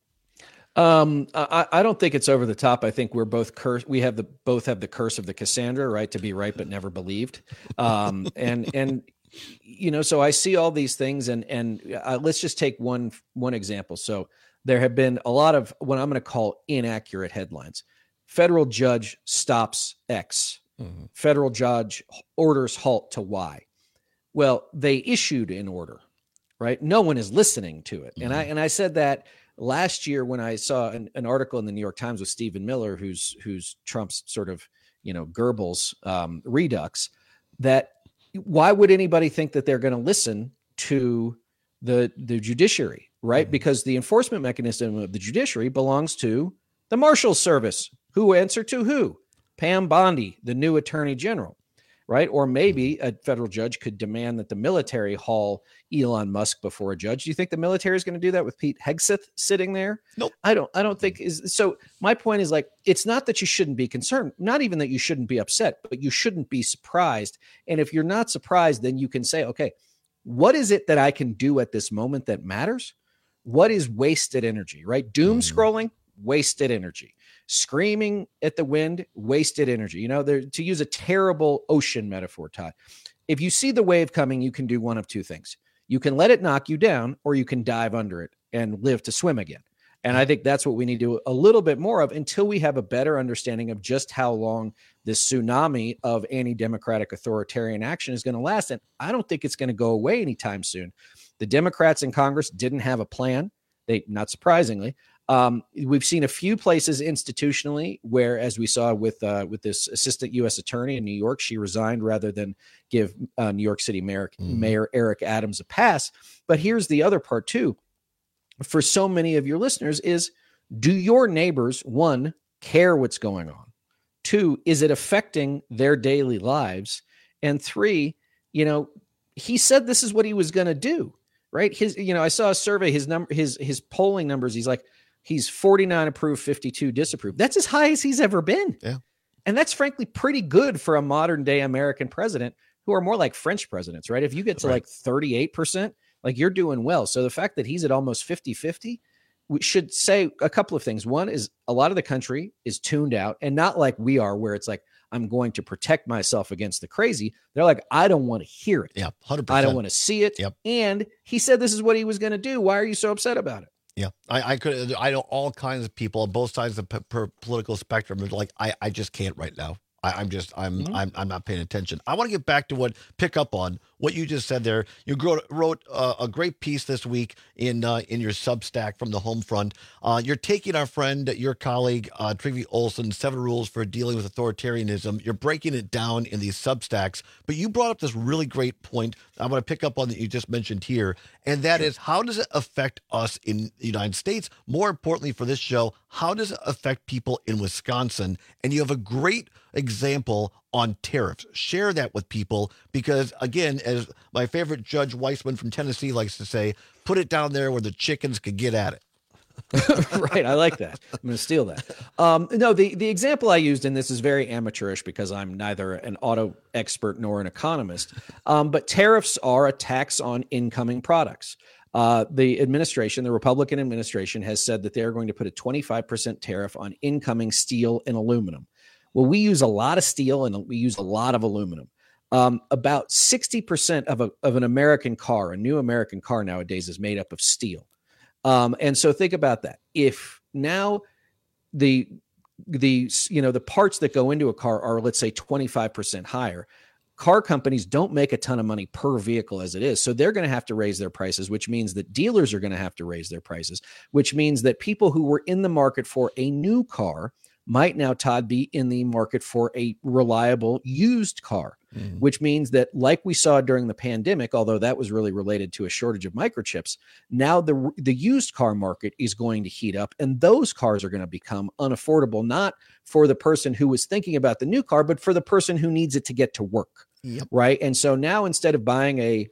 I don't think it's over the top. I think we're both cursed. We have both have the curse of the Cassandra, right? To be right, but never believed. So I see all these things, and let's just take one example. So there have been a lot of what I'm going to call inaccurate headlines. Federal judge stops X. Mm-hmm. Federal judge orders halt to Y. Well, they issued an order, right? No one is listening to it. Mm-hmm. And I said that last year when I saw an article in the New York Times with Stephen Miller, who's Trump's sort of, Goebbels redux, that why would anybody think that they're going to listen to the judiciary, right? Mm-hmm. Because the enforcement mechanism of the judiciary belongs to the Marshals Service, who answer to who? Pam Bondi, the new attorney general, right? Or maybe a federal judge could demand that the military haul Elon Musk before a judge. Do you think the military is going to do that with Pete Hegseth sitting there? Nope. I don't think is. So my point is, like, it's not that you shouldn't be concerned, not even that you shouldn't be upset, but you shouldn't be surprised. And if you're not surprised, then you can say, okay, what is it that I can do at this moment that matters? What is wasted energy, right? Doom scrolling, wasted energy. Screaming at the wind, wasted energy. To use a terrible ocean metaphor, Todd, if you see the wave coming, you can do one of two things. You can let it knock you down, or you can dive under it and live to swim again. And I think that's what we need to do a little bit more of until we have a better understanding of just how long this tsunami of anti-democratic authoritarian action is going to last. And I don't think it's going to go away anytime soon. The Democrats in Congress didn't have a plan. They, not surprisingly, we've seen a few places institutionally where, as we saw with this assistant U.S. attorney in New York, she resigned rather than give New York City Mayor Eric Adams a pass. But here's the other part too. For so many of your listeners is, do your neighbors, one, care what's going on? Two, is it affecting their daily lives? And three, he said this is what he was going to do, right? I saw a survey, his polling numbers. He's 49 approved, 52 disapproved. That's as high as he's ever been. Yeah. And that's frankly pretty good for a modern day American president, who are more like French presidents, right? If you get to like 38%, like, you're doing well. So the fact that he's at almost 50-50, we should say a couple of things. One is a lot of the country is tuned out, and not like we are, where it's like, I'm going to protect myself against the crazy. They're like, I don't want to hear it. Yeah, 100%. I don't want to see it. Yep. And he said this is what he was going to do. Why are you so upset about it? Yeah, I know all kinds of people on both sides of the political spectrum are like, I just can't right now. I'm not paying attention. I want to get back to pick up on what you just said there. You wrote a great piece this week in your Substack from the home front. You're taking our friend, your colleague, Trygve Olsen, 7 Rules for Dealing with Authoritarianism. You're breaking it down in these Substacks, but you brought up this really great point I want to pick up on that you just mentioned here, and that is, how does it affect us in the United States? More importantly for this show, how does it affect people in Wisconsin? And you have a great example on tariffs. Share that with people because, again, as my favorite Judge Weissman from Tennessee likes to say, put it down there where the chickens could get at it. Right. I like that. I'm going to steal that. No, the example I used in this is very amateurish because I'm neither an auto expert nor an economist. But tariffs are a tax on incoming products. The Republican administration has said that they're going to put a 25% tariff on incoming steel and aluminum. Well, we use a lot of steel and we use a lot of aluminum. About 60% of an American car, a new American car nowadays, is made up of steel. And so think about that. If now the parts that go into a car are, let's say, 25% higher, car companies don't make a ton of money per vehicle as it is. So they're going to have to raise their prices, which means that dealers are going to have to raise their prices, which means that people who were in the market for a new car might now, Todd, be in the market for a reliable used car, which means that, like we saw during the pandemic, although that was really related to a shortage of microchips, now the used car market is going to heat up, and those cars are going to become unaffordable, not for the person who was thinking about the new car, but for the person who needs it to get to work. Yep. Right. And so now, instead of buying a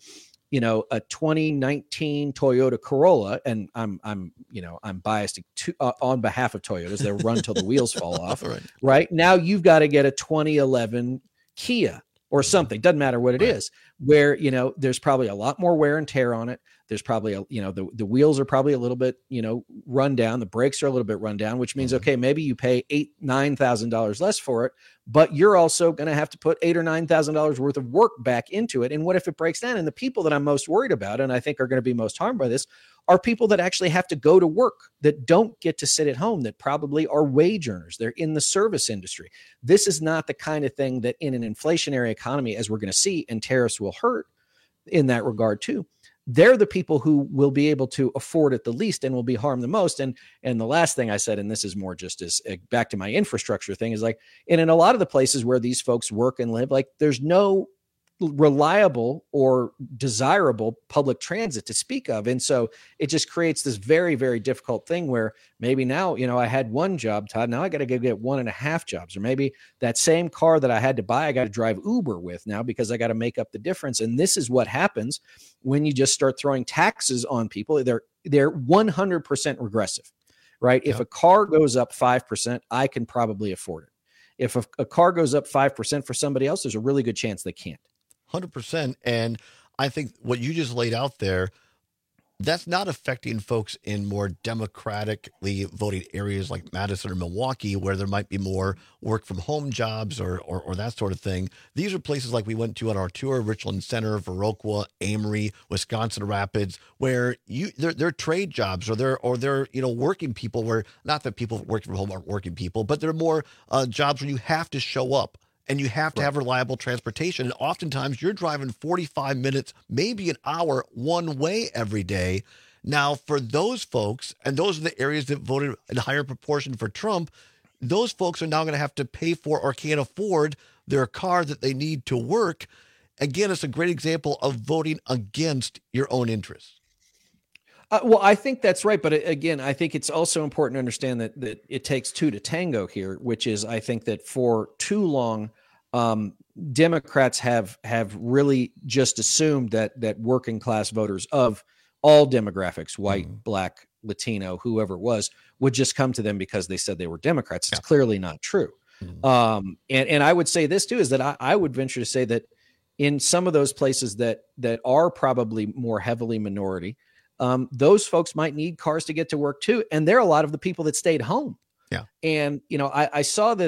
2019 Toyota Corolla, and I'm biased on behalf of Toyotas, they'll run till the wheels fall off. Right now, you've got to get a 2011 Kia or something. Doesn't matter what it is, where, there's probably a lot more wear and tear on it. There's probably, the wheels are probably a little bit, run down. The brakes are a little bit run down, which means, okay, maybe you pay $8,000-$9,000 less for it, but you're also going to have to put $8,000 or $9,000 worth of work back into it. And what if it breaks down? And the people that I'm most worried about, and I think are going to be most harmed by this, are people that actually have to go to work, that don't get to sit at home, that probably are wage earners. They're in the service industry. This is not the kind of thing that, in an inflationary economy, as we're going to see, and tariffs will hurt in that regard too, they're the people who will be able to afford it the least and will be harmed the most. And the last thing I said, and this is more just as back to my infrastructure thing, is like, and in a lot of the places where these folks work and live, like, there's no reliable or desirable public transit to speak of. And so it just creates this very, very difficult thing where maybe now, I had one job, Todd, now I got to go get 1.5 jobs, or maybe that same car that I had to buy, I got to drive Uber with now because I got to make up the difference. And this is what happens when you just start throwing taxes on people. They're 100% regressive, right? Yep. If a car goes up 5%, I can probably afford it. If a car goes up 5% for somebody else, there's a really good chance they can't. 100%. And I think what you just laid out there, that's not affecting folks in more democratically voting areas like Madison or Milwaukee, where there might be more work from home jobs or that sort of thing. These are places like we went to on our tour, Richland Center, Viroqua, Amory, Wisconsin Rapids, where they're trade jobs or they're working people, where not that people working from home aren't working people, but they're more jobs where you have to show up. And you have to have reliable transportation. And oftentimes you're driving 45 minutes, maybe an hour one way every day. Now, for those folks, and those are the areas that voted in higher proportion for Trump, those folks are now going to have to pay for or can't afford their car that they need to work. Again, it's a great example of voting against your own interests. Well, I think that's right. But again, I think it's also important to understand that it takes two to tango here, which is, I think that for too long, Democrats have really just assumed that working class voters of all demographics, white, black, Latino, whoever it was, would just come to them because they said they were Democrats. It's clearly not true. And I would say this too, is that I would venture to say that in some of those places that are probably more heavily minority, those folks might need cars to get to work too. And they're a lot of the people that stayed home. Yeah. And, I saw this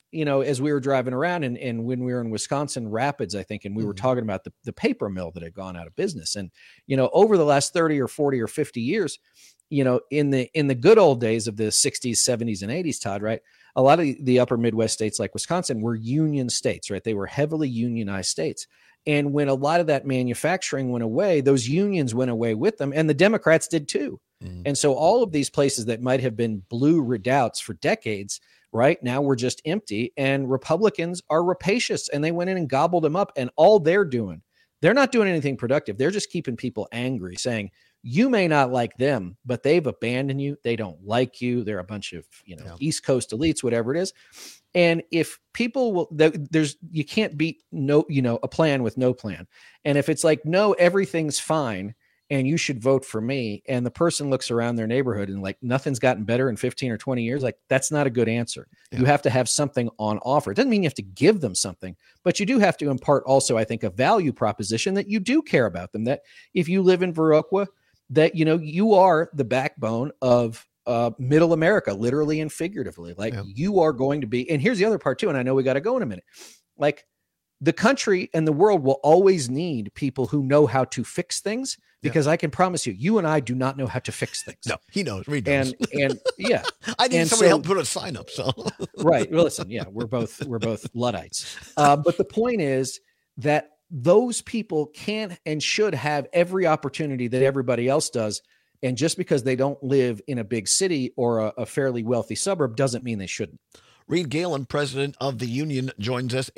as we were driving around and when we were in Wisconsin Rapids, I think, and we were talking about the paper mill that had gone out of business. And, over the last 30 or 40 or 50 years, in the good old days of the 60s, 70s, and 80s, Todd, right? A lot of the upper Midwest states like Wisconsin were union states, right? They were heavily unionized states. And when a lot of that manufacturing went away, those unions went away with them, and the Democrats did too. And so all of these places that might have been blue redoubts for decades, right now were just empty, and Republicans are rapacious, and they went in and gobbled them up. And all they're not doing anything productive. They're just keeping people angry, saying, you may not like them, but they've abandoned you. They don't like you. They're a bunch of, East Coast elites, whatever it is. And if people will, you can't beat a plan with no plan. And if it's like, no, everything's fine and you should vote for me, and the person looks around their neighborhood and like nothing's gotten better in 15 or 20 years, like that's not a good answer. Yeah. You have to have something on offer. It doesn't mean you have to give them something, but you do have to impart also, I think, a value proposition that you do care about them. That if you live in Viroqua, that, you are the backbone of middle America, literally and figuratively. Like you are going to be, and here's the other part too, and I know we got to go in a minute. Like the country and the world will always need people who know how to fix things, because I can promise you and I do not know how to fix things. No, he knows. Reed knows. And yeah, I need somebody to help put a sign up. So right. Well, listen, we're both Luddites. But the point is that those people can and should have every opportunity that everybody else does. And just because they don't live in a big city or a fairly wealthy suburb doesn't mean they shouldn't. Reed Galen, president of the union, joins us,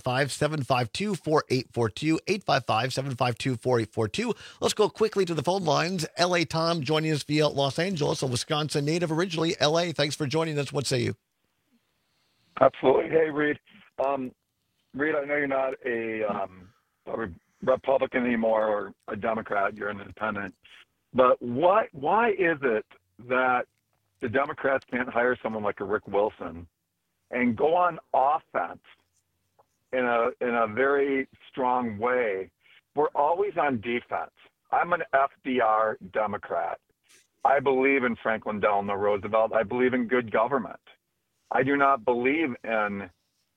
855-752-4842, 855-752-4842. Let's go quickly to the phone lines. L.A. Tom joining us via Los Angeles, a Wisconsin native originally. L.A., thanks for joining us. What say you? Absolutely. Hey, Reed. Reed, I know you're not a Republican anymore or a Democrat. You're an independent. But why is it that the Democrats can't hire someone like a Rick Wilson and go on offense in a very strong way? We're always on defense. I'm an FDR Democrat. I believe in Franklin Delano Roosevelt. I believe in good government. I do not believe in,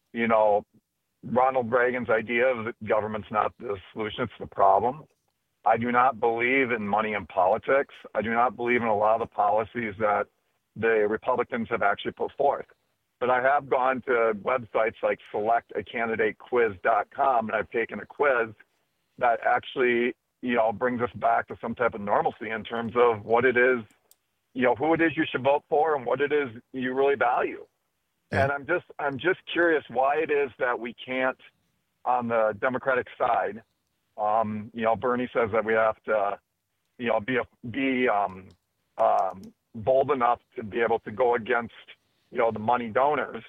Ronald Reagan's idea of that government's not the solution, it's the problem. I do not believe in money in politics. I do not believe in a lot of the policies that the Republicans have actually put forth. But I have gone to websites like selectacandidatequiz.com, and I've taken a quiz that actually, brings us back to some type of normalcy in terms of what it is, who it is you should vote for and what it is you really value. Yeah. And I'm just curious why it is that we can't, on the Democratic side, Bernie says that we have to, be bold enough to be able to go against, the money donors,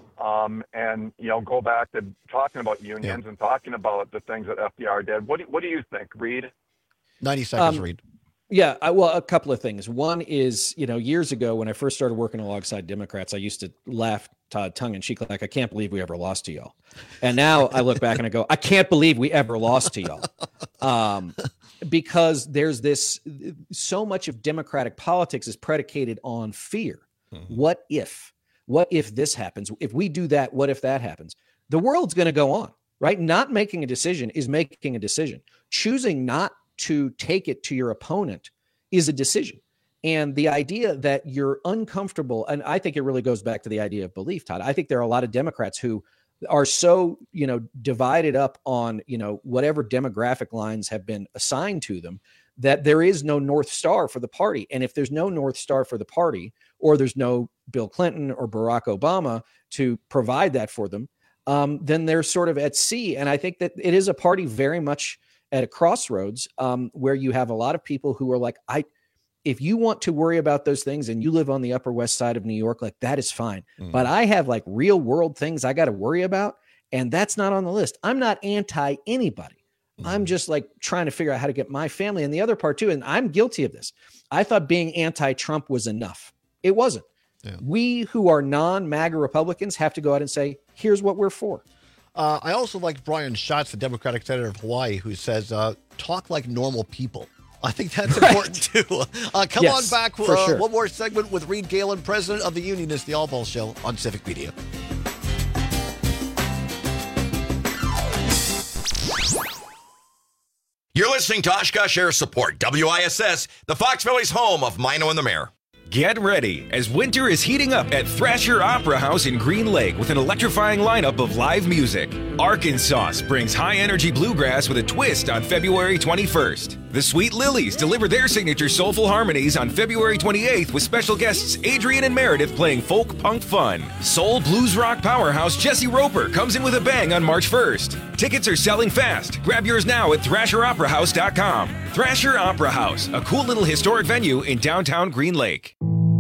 and go back to talking about unions and talking about the things that FDR did. What do you think, Reed? 90 seconds, Reed. Yeah, well, a couple of things. One is, years ago when I first started working alongside Democrats, I used to laugh, Todd, tongue in cheek, like, I can't believe we ever lost to y'all. And now I look back and I go, I can't believe we ever lost to y'all. Because there's this, so much of Democratic politics is predicated on fear. Mm-hmm. What if this happens? If we do that, what if that happens? The world's going to go on, right? Not making a decision is making a decision. Choosing not to take it to your opponent is a decision. And the idea that you're uncomfortable, and I think it really goes back to the idea of belief, Todd. I think there are a lot of Democrats who are so, divided up on, whatever demographic lines have been assigned to them, that there is no North Star for the party. And if there's no North Star for the party, or there's no Bill Clinton or Barack Obama to provide that for them, then they're sort of at sea. And I think that it is a party very much at a crossroads, where you have a lot of people who are like, if you want to worry about those things and you live on the Upper West Side of New York, like that is fine. Mm. But I have like real world things I got to worry about. And that's not on the list. I'm not anti anybody. Mm. I'm just like trying to figure out how to get my family. And the other part too, and I'm guilty of this. I thought being anti-Trump was enough. It wasn't. Yeah. We who are non-MAGA Republicans have to go out and say, here's what we're for. I also like Brian Schatz, the Democratic senator of Hawaii, who says, talk like normal people. I think that's important, too. Come on back. Sure. One more segment with Reed Galen, president of the union. It's the All Ball Show on Civic Media. listening to Oshkosh Air Support, WISS, the Fox Valley's home of Mino and the Mayor. Get ready as winter is heating up at Thrasher Opera House in Green Lake with an electrifying lineup of live music. Arkansas brings high-energy bluegrass with a twist on February 21st. The Sweet Lilies deliver their signature soulful harmonies on February 28th with special guests Adrian and Meredith playing folk punk fun. Soul blues rock powerhouse Jesse Roper comes in with a bang on March 1st. Tickets are selling fast. Grab yours now at ThrasherOperaHouse.com. Thrasher Opera House, a cool little historic venue in downtown Green Lake.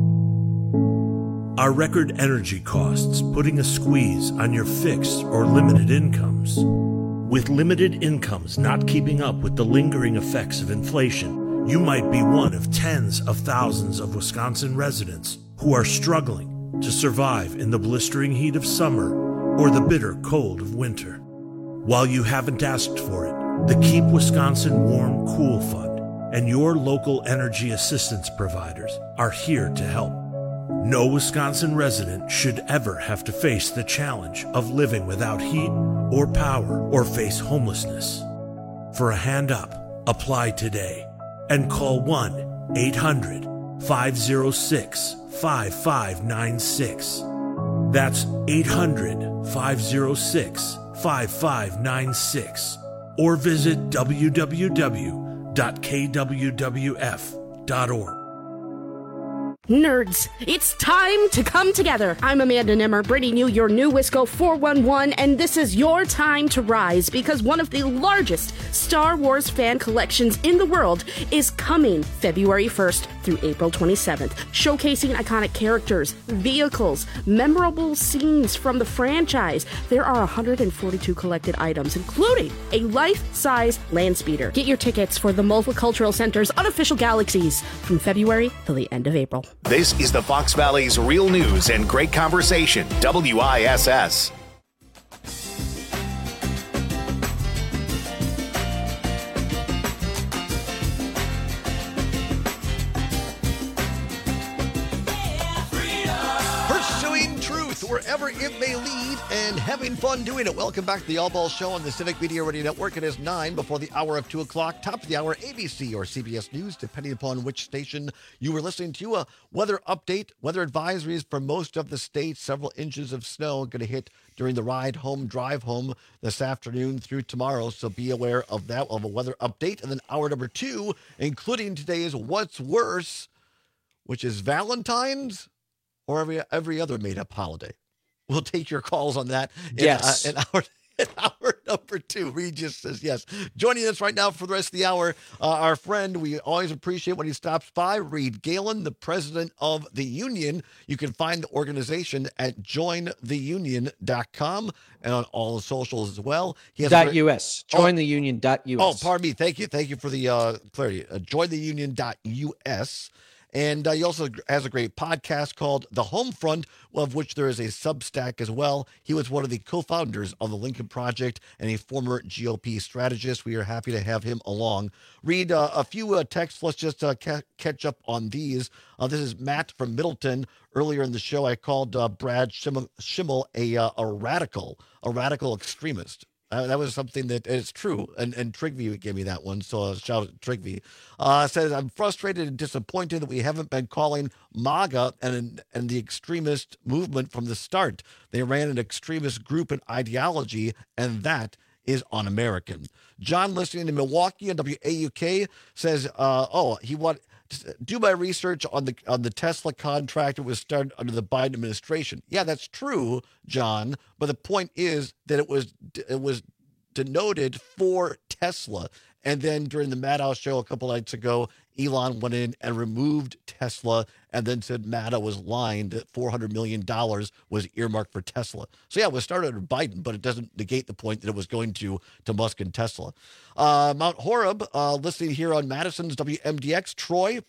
Are record energy costs putting a squeeze on your fixed or limited incomes? With limited incomes not keeping up with the lingering effects of inflation, you might be one of tens of thousands of Wisconsin residents who are struggling to survive in the blistering heat of summer or the bitter cold of winter. While you haven't asked for it, the Keep Wisconsin Warm Cool Fund and your local energy assistance providers are here to help. No Wisconsin resident should ever have to face the challenge of living without heat or power or face homelessness. For a hand up, apply today and call 1-800-506-5596. That's 800-506-5596. Or visit www.kwwf.org. Nerds, it's time to come together. I'm Amanda Nimmer, bringing you your new Wisco 411, and this is your time to rise because one of the largest Star Wars fan collections in the world is coming February 1st through April 27th, showcasing iconic characters, vehicles, memorable scenes from the franchise. There are 142 collected items, including a life-size land speeder. Get your tickets for the Multicultural Center's unofficial Galaxies from February till the end of April. This is the Fox Valley's real news and great conversation, WISS. Pursuing truth wherever it may lead and having fun doing it. Welcome back to the All Ball Show on the Civic Media Radio Network. It is 9 before the hour of 2 o'clock. Top of the hour, ABC or CBS News, depending upon which station you were listening to. A weather update, weather advisories for most of the state. Several inches of snow going to hit during the ride home, drive home this afternoon through tomorrow. So be aware of that, of a weather update. And then hour number 2, including today's What's Worse, which is Valentine's or every other made-up holiday. We'll take your calls on that. Yes. In hour number 2. Reed just says yes. Joining us right now for the rest of the hour, our friend, we always appreciate when he stops by, Reed Galen, the president of the union. You can find the organization at jointheunion.com and on all the socials as well. He has .us. Jointheunion.us. Oh, pardon me. Thank you. Thank you for the clarity. Jointheunion.us. And he also has a great podcast called The Home Front, of which there is a Substack as well. He was one of the co-founders of the Lincoln Project and a former GOP strategist. We are happy to have him along. Read a few texts. Let's just catch up on these. This is Matt from Middleton. Earlier in the show, I called Brad Schimmel a radical extremist. That was something that is true, and Trigby gave me that one, so shout out to Trigby. Says, I'm frustrated and disappointed that we haven't been calling MAGA and the extremist movement from the start. They ran an extremist group and ideology, and that is un-American. John, listening in Milwaukee on WAUK, says, he wanted to do my research on the Tesla contract. It was started under the Biden administration. Yeah, that's true, John. But the point is that it was denoted for Tesla. And then during the Maddow show a couple nights ago, Elon went in and removed Tesla and then said Maddow was lying that $400 million was earmarked for Tesla. So, yeah, it was started under Biden, but it doesn't negate the point that it was going to Musk and Tesla. Mount Horeb, listening here on Madison's WMDX. Troy,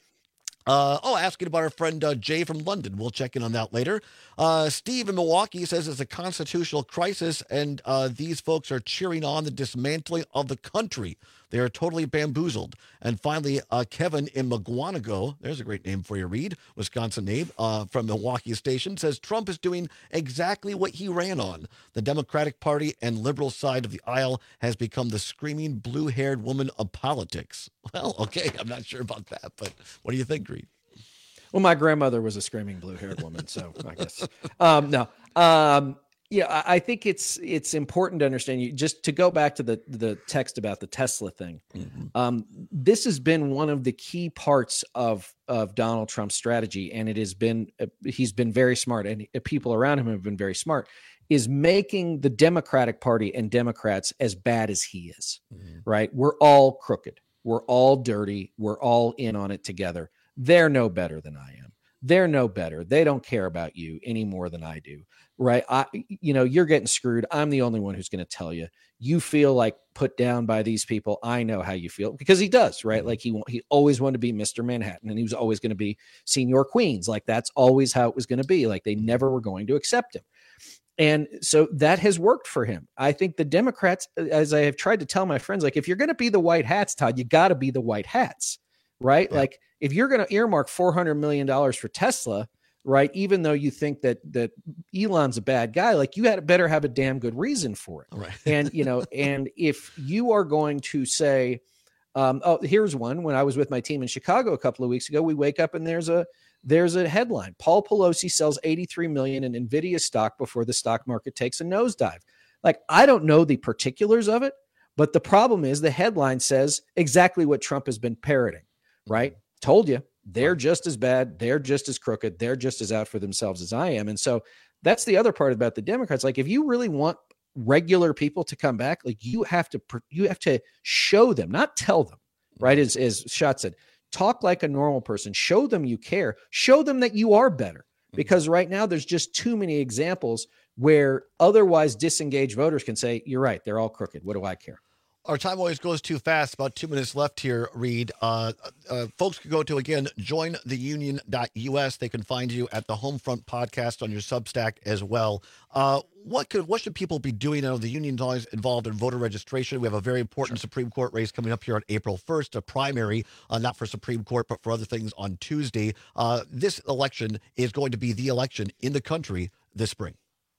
asking about our friend Jay from London. We'll check in on that later. Steve in Milwaukee says it's a constitutional crisis, and these folks are cheering on the dismantling of the country. They are totally bamboozled. And finally, Kevin in Mugwanago, there's a great name for you, Reed, Wisconsin name, from Milwaukee Station, says Trump is doing exactly what he ran on. The Democratic Party and liberal side of the aisle has become the screaming blue-haired woman of politics. Well, okay, I'm not sure about that, but what do you think, Reed? Well, my grandmother was a screaming blue-haired woman, so I guess. Yeah, I think it's important to understand. You just to go back to the text about the Tesla thing. Mm-hmm. This has been one of the key parts of Donald Trump's strategy, and he's been very smart, and people around him have been very smart. Is making the Democratic Party and Democrats as bad as he is. Mm-hmm. Right? We're all crooked. We're all dirty. We're all in on it together. They're no better than I am. They're no better. They don't care about you any more than I do. Right. You're getting screwed. I'm the only one who's going to tell you. You feel like put down by these people. I know how you feel, because he does. Right. Like he always wanted to be Mr. Manhattan, and he was always going to be Senior Queens. Like that's always how it was going to be. Like they never were going to accept him. And so that has worked for him. I think the Democrats, as I have tried to tell my friends, like if you're going to be the white hats, Todd, you got to be the white hats. Right. Yeah. Like if you're going to earmark $400 million for Tesla, right, even though you think that Elon's a bad guy, like you better have a damn good reason for it. Right. And, and if you are going to say, here's one. When I was with my team in Chicago a couple of weeks ago, we wake up and there's a headline. Paul Pelosi sells 83 million in NVIDIA stock before the stock market takes a nosedive. Like, I don't know the particulars of it, but the problem is the headline says exactly what Trump has been parroting, right? Told you. They're just as bad. They're just as crooked. They're just as out for themselves as I am. And so that's the other part about the Democrats. Like, if you really want regular people to come back, like you have to show them, not tell them, right? As Scott said, talk like a normal person, show them you care, show them that you are better, because right now there's just too many examples where otherwise disengaged voters can say, you're right. They're all crooked. What do I care? Our time always goes too fast. About 2 minutes left here, Reed. Folks can go to, again, jointheunion.us. They can find you at the Homefront podcast on your Substack as well. What should people be doing? I know the union's always involved in voter registration. We have a very important Supreme Court race coming up here on April 1st, a primary, not for Supreme Court, but for other things on Tuesday. This election is going to be the election in the country this spring.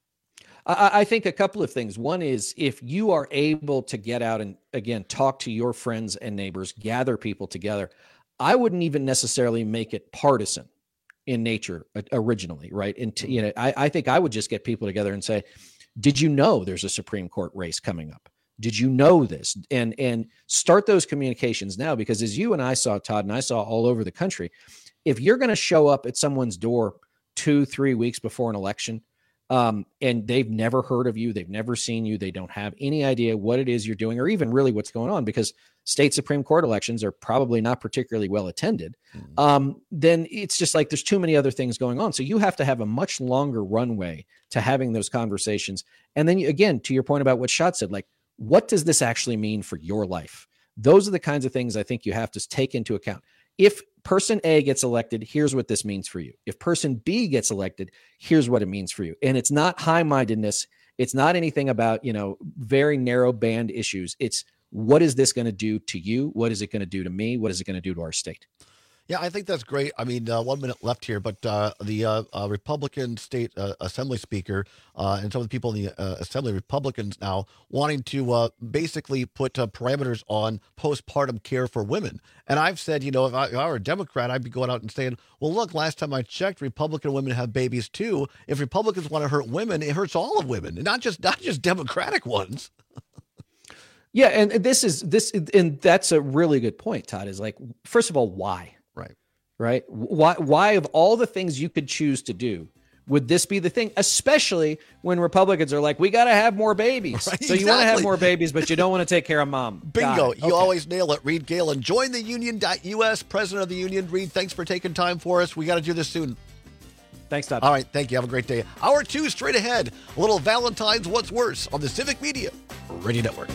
I think a couple of things. One is if you are able to get out and, again, talk to your friends and neighbors, gather people together, I wouldn't even necessarily make it partisan in nature originally, right? And, I think I would just get people together and say, did you know there's a Supreme Court race coming up? Did you know this? And start those communications now, because as you and I saw, Todd, and I saw all over the country, if you're going to show up at someone's door 2-3 weeks before an election, and they've never heard of you, they've never seen you, they don't have any idea what it is you're doing or even really what's going on, because state Supreme Court elections are probably not particularly well attended, then it's just like there's too many other things going on. So you have to have a much longer runway to having those conversations. And then, again, to your point about what Scott said, like, what does this actually mean for your life? Those are the kinds of things I think you have to take into account. If person A gets elected, here's what this means for you. If person B gets elected, here's what it means for you. And it's not high-mindedness. It's not anything about, very narrow band issues. It's what is this going to do to you? What is it going to do to me? What is it going to do to our state? Yeah, I think that's great. I mean, 1 minute left here, but the Republican state assembly speaker and some of the people in the assembly, Republicans now, wanting to basically put parameters on postpartum care for women. And I've said, if I were a Democrat, I'd be going out and saying, well, look, last time I checked, Republican women have babies too. If Republicans want to hurt women, it hurts all of women, and not just Democratic ones. Yeah, and and that's a really good point, Todd, is like, first of all, why? Right? Why of all the things you could choose to do, would this be the thing? Especially when Republicans are like, we got to have more babies. Right, so you want to have more babies, but you don't want to take care of mom. Bingo. You always nail it. Reed Galen, jointheunion.us, president of the union. Reed, thanks for taking time for us. We got to do this soon. Thanks, Todd. All right. Thank you. Have a great day. Hour 2 straight ahead. A little Valentine's What's Worse on the Civic Media Radio Network.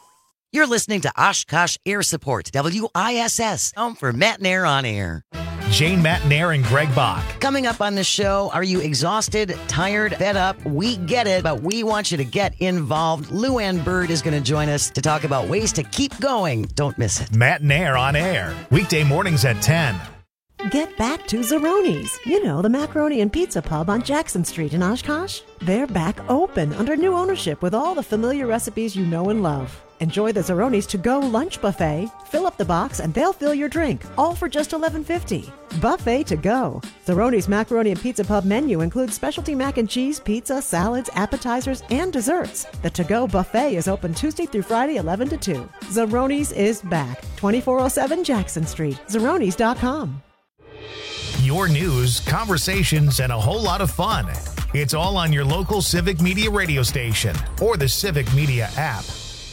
You're listening to Oshkosh Air Support, WISS, home for Matt and Air on Air. Jane Matnair and Greg Bach. Coming up on the show, are you exhausted, tired, fed up? We get it, but we want you to get involved. Luann Bird is going to join us to talk about ways to keep going. Don't miss it. Matnair on air, weekday mornings at 10. Get back to Zeroni's. You know, the macaroni and pizza pub on Jackson Street in Oshkosh. They're back open under new ownership with all the familiar recipes you know and love. Enjoy the Zeroni's to-go lunch buffet. Fill up the box and they'll fill your drink, all for just $11.50. Buffet to go. Zeroni's Macaroni and Pizza Pub menu includes specialty mac and cheese, pizza, salads, appetizers, and desserts. The to-go buffet is open Tuesday through Friday, 11 to 2. Zeroni's is back. 2407 Jackson Street. Zeronis.com. Your news, conversations, and a whole lot of fun. It's all on your local Civic Media radio station or the Civic Media app.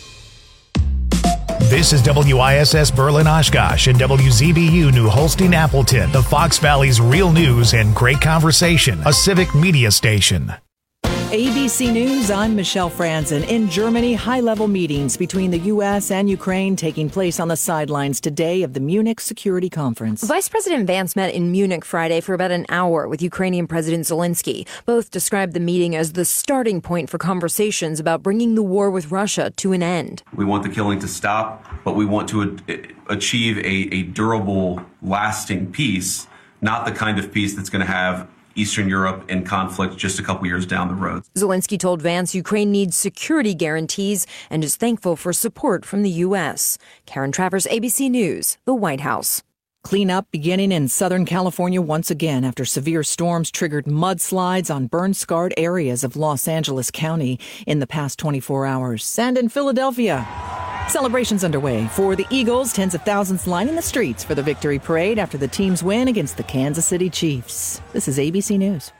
This is WISS Berlin Oshkosh and WZBU New Holstein Appleton, the Fox Valley's real news and great conversation, a Civic Media station. ABC News, I'm Michelle Franzen. In Germany, high-level meetings between the U.S. and Ukraine taking place on the sidelines today of the Munich Security Conference. Vice President Vance met in Munich Friday for about an hour with Ukrainian President Zelensky. Both described the meeting as the starting point for conversations about bringing the war with Russia to an end. We want the killing to stop, but we want to achieve a durable, lasting peace, not the kind of peace that's going to have Eastern Europe in conflict just a couple years down the road. Zelensky told Vance Ukraine needs security guarantees and is thankful for support from the U.S. Karen Travers, ABC News, the White House. Cleanup beginning in Southern California once again after severe storms triggered mudslides on burn-scarred areas of Los Angeles County in the past 24 hours. And in Philadelphia, celebrations underway for the Eagles, tens of thousands lining the streets for the victory parade after the team's win against the Kansas City Chiefs. This is ABC News.